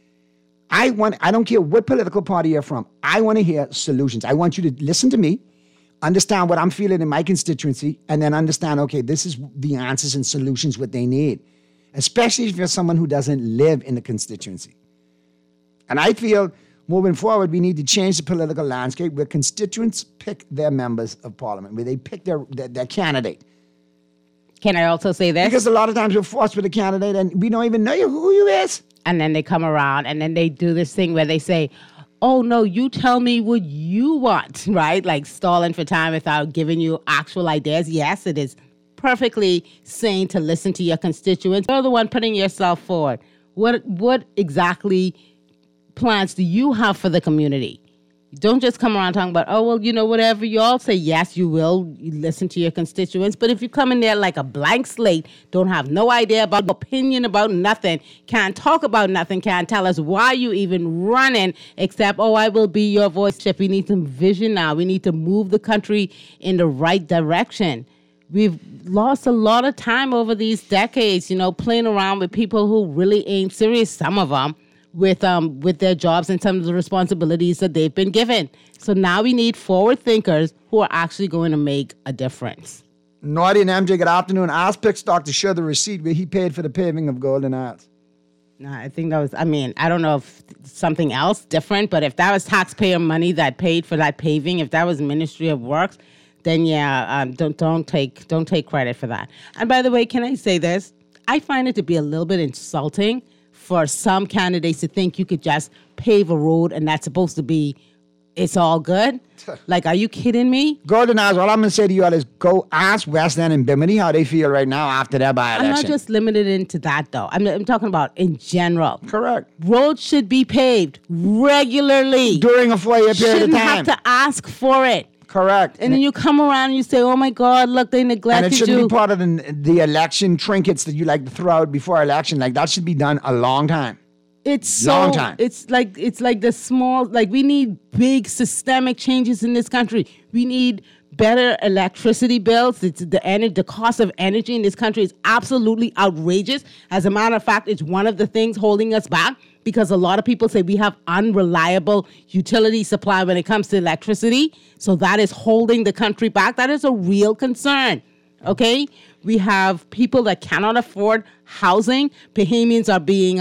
I don't care what political party you're from. I want to hear solutions. I want you to listen to me, understand what I'm feeling in my constituency, and then understand, okay, this is the answers and solutions what they need, especially if you're someone who doesn't live in the constituency. And I feel moving forward, we need to change the political landscape where constituents pick their members of parliament, where they pick their candidate. Can I also say this? Because a lot of times we're forced with a candidate and we don't even know who you is. And then they come around and then they do this thing where they say, oh, no, you tell me what you want, right? Like stalling for time without giving you actual ideas. Yes, it is perfectly sane to listen to your constituents. You're the one putting yourself forward. What exactly plans do you have for the community? Don't just come around talking about, oh, well, whatever you all say. Yes, you will listen to your constituents. But if you come in there like a blank slate, don't have no idea about opinion about nothing, can't talk about nothing, can't tell us why you even running, except, oh, I will be your voice. We need some vision now. We need to move the country in the right direction. We've lost a lot of time over these decades, playing around with people who really ain't serious, some of them, with their jobs and some of the responsibilities that they've been given. So now we need forward thinkers who are actually going to make a difference. Naughty and MJ, good afternoon. Ask Pickstock to show the receipt where he paid for the paving of Golden Isles. No, I think that was, I don't know if something else different, but if that was taxpayer money that paid for that paving, if that was Ministry of Works, then yeah, don't take credit for that. And by the way, can I say this? I find it to be a little bit insulting for some candidates to think you could just pave a road and that's supposed to be, it's all good. Like, are you kidding me? Golden Isles, all I'm going to say to you all is go ask West End and Bimini how they feel right now after their by-election. I'm not just limited into that, though. I'm talking about in general. Correct. Roads should be paved regularly. During a 4-year period of time. Shouldn't have to ask for it. Correct. And then you come around and you say, oh, my God, look, they neglected you. And it shouldn't be part of the election trinkets that you like to throw out before election. Like, that should be done a long time. It's long time. It's like the small, like we need big systemic changes in this country. We need better electricity bills. The cost of energy in this country is absolutely outrageous. As a matter of fact, it's one of the things holding us back because a lot of people say we have unreliable utility supply when it comes to electricity. So that is holding the country back. That is a real concern. Okay? We have people that cannot afford housing. Bahamians are being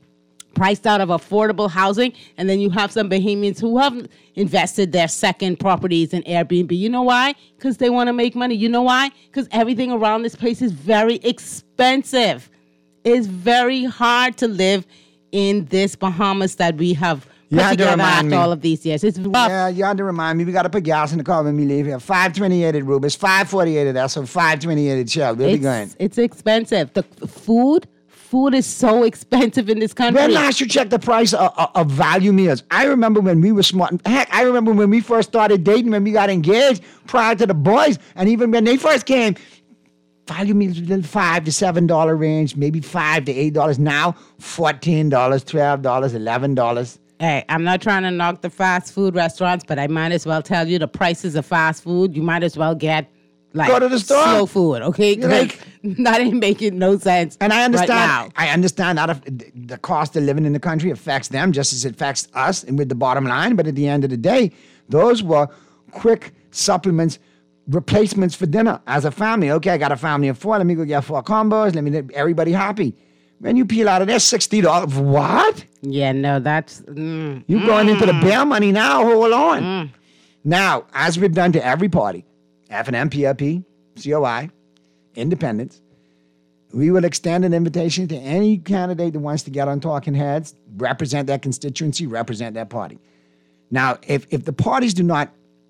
priced out of affordable housing, and then you have some Bahamians who have invested their second properties in Airbnb. You know why? Because they want to make money. You know why? Because everything around this place is very expensive. It's very hard to live in this Bahamas that we have put together after all of these years. It's rough. Yeah, you had to remind me. We got to put gas in the car when we leave here. 528 at Rubis, 548 at Esso, 528 at Shell. We'll be going. It's expensive. The food food is so expensive in this country. When last you checked the price of value meals? I remember when we were smart. Heck, I remember when we first started dating, when we got engaged prior to the boys, and even when they first came, value meals were in the $5 to $7 range, maybe $5 to $8. Now, $14, $12, $11. Hey, I'm not trying to knock the fast food restaurants, but I might as well tell you the prices of fast food. You might as well get go to the store. Slow food, okay? That ain't making no sense. And I understand. Right now. I understand that the cost of living in the country affects them just as it affects us, and with the bottom line. But at the end of the day, those were quick supplements, replacements for dinner as a family. Okay, I got a family of 4. Let me go get 4 combos. Let me everybody happy. When you peel out of there, $60. What? Yeah, no, that's... You're going into the bare money now. Hold on. Now, as we've done to every party, F&M, PRP, COI, independents, we will extend an invitation to any candidate that wants to get on Talking Heads, represent that constituency, represent that party. Now, if the parties do not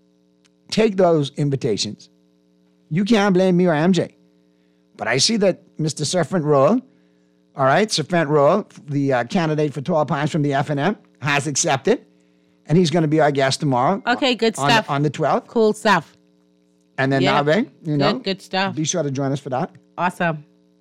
take those invitations, you can't blame me or MJ. But I see that Mr. Serpent Roll, all right, Serpent Roll, the candidate for Tall Pines from the F&M, has accepted, and he's going to be our guest tomorrow. Okay, good stuff. On the 12th. Cool stuff. And then Nave, good stuff. Be sure to join us for that. Awesome.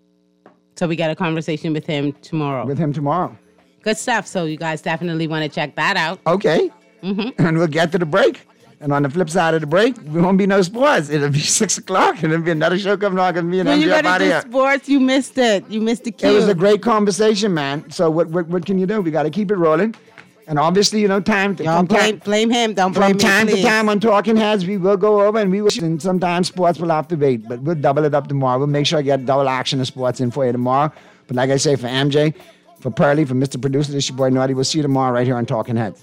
So we got a conversation with him tomorrow. Good stuff. So you guys definitely want to check that out. Okay. And we'll get to the break. And on the flip side of the break, there won't be no sports. It'll be 6 o'clock, and it'll be another show coming on. And me and when you MJ got to do sports, you missed it. You missed the cue. It was a great conversation, man. So what can you do? We got to keep it rolling. And obviously, time to Don't blame him. Don't blame me, From time please. to time on Talking Heads, we will go over and sometimes sports will have to wait. But we'll double it up tomorrow. We'll make sure I get double action of sports in for you tomorrow. But like I say, for MJ, for Pearlie, for Mr. Producer, this is your boy Naughty. We'll see you tomorrow right here on Talking Heads.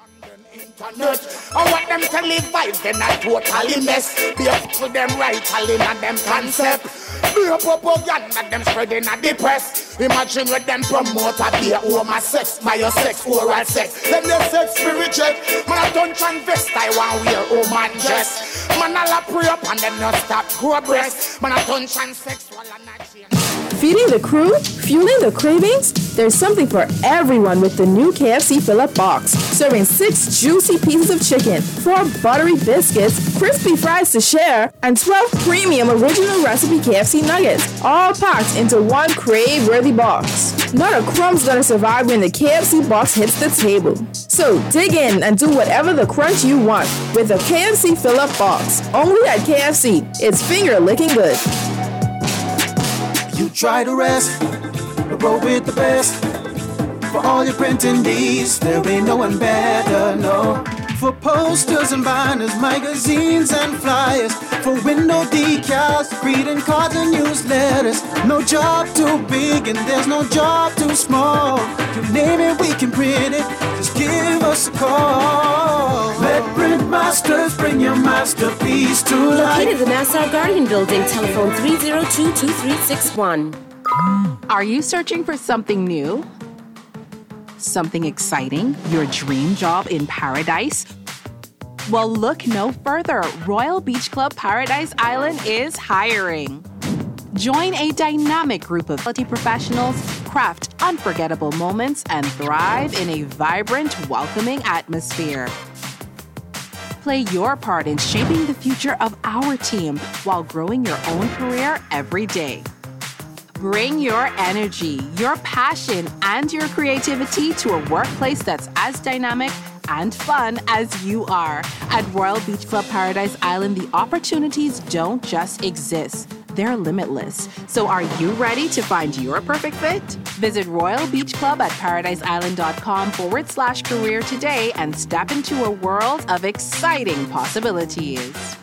I want them to live life, then I totally mess. Be up to them right, all in them concept. Be up propaganda, them spreading at the press. Imagine with them promote a be a homo sex, sex, oral sex. Then they sex spiritual. Man, I don't transvest, I want wear woman dress. Man, I'll pray up and them not stop grow breast. Man, I don't transsexual and not change. Feeding the crew? Fueling the cravings? There's something for everyone with the new KFC Fill-Up Box. Serving 6 juicy pieces of chicken, 4 buttery biscuits, crispy fries to share, and 12 premium original recipe KFC nuggets. All packed into one crave-worthy box. Not a crumb's gonna survive when the KFC box hits the table. So dig in and do whatever the crunch you want with the KFC Fill-Up Box. Only at KFC. It's finger-licking good. You try to rest, but roll with the best. For all your printing needs, there ain't no one better, no. For posters and banners, magazines and flyers. For window decals, greeting cards and newsletters. No job too big and there's no job too small. You name it, we can print it, just give us a call. Let Print Masters bring your masterpiece to life. Located in the Nassau Guardian Building, telephone 302-2361. Are you searching for something new? Something exciting? Your dream job in paradise? Well, look no further. Royal Beach Club Paradise Island is hiring. Join a dynamic group of quality professionals, craft unforgettable moments, and thrive in a vibrant, welcoming atmosphere. Play your part in shaping the future of our team while growing your own career every day. Bring your energy, your passion, and your creativity to a workplace that's as dynamic and fun as you are. At Royal Beach Club Paradise Island, the opportunities don't just exist. They're limitless. So are you ready to find your perfect fit? Visit Royal Beach Club at paradiseisland.com/career today and step into a world of exciting possibilities.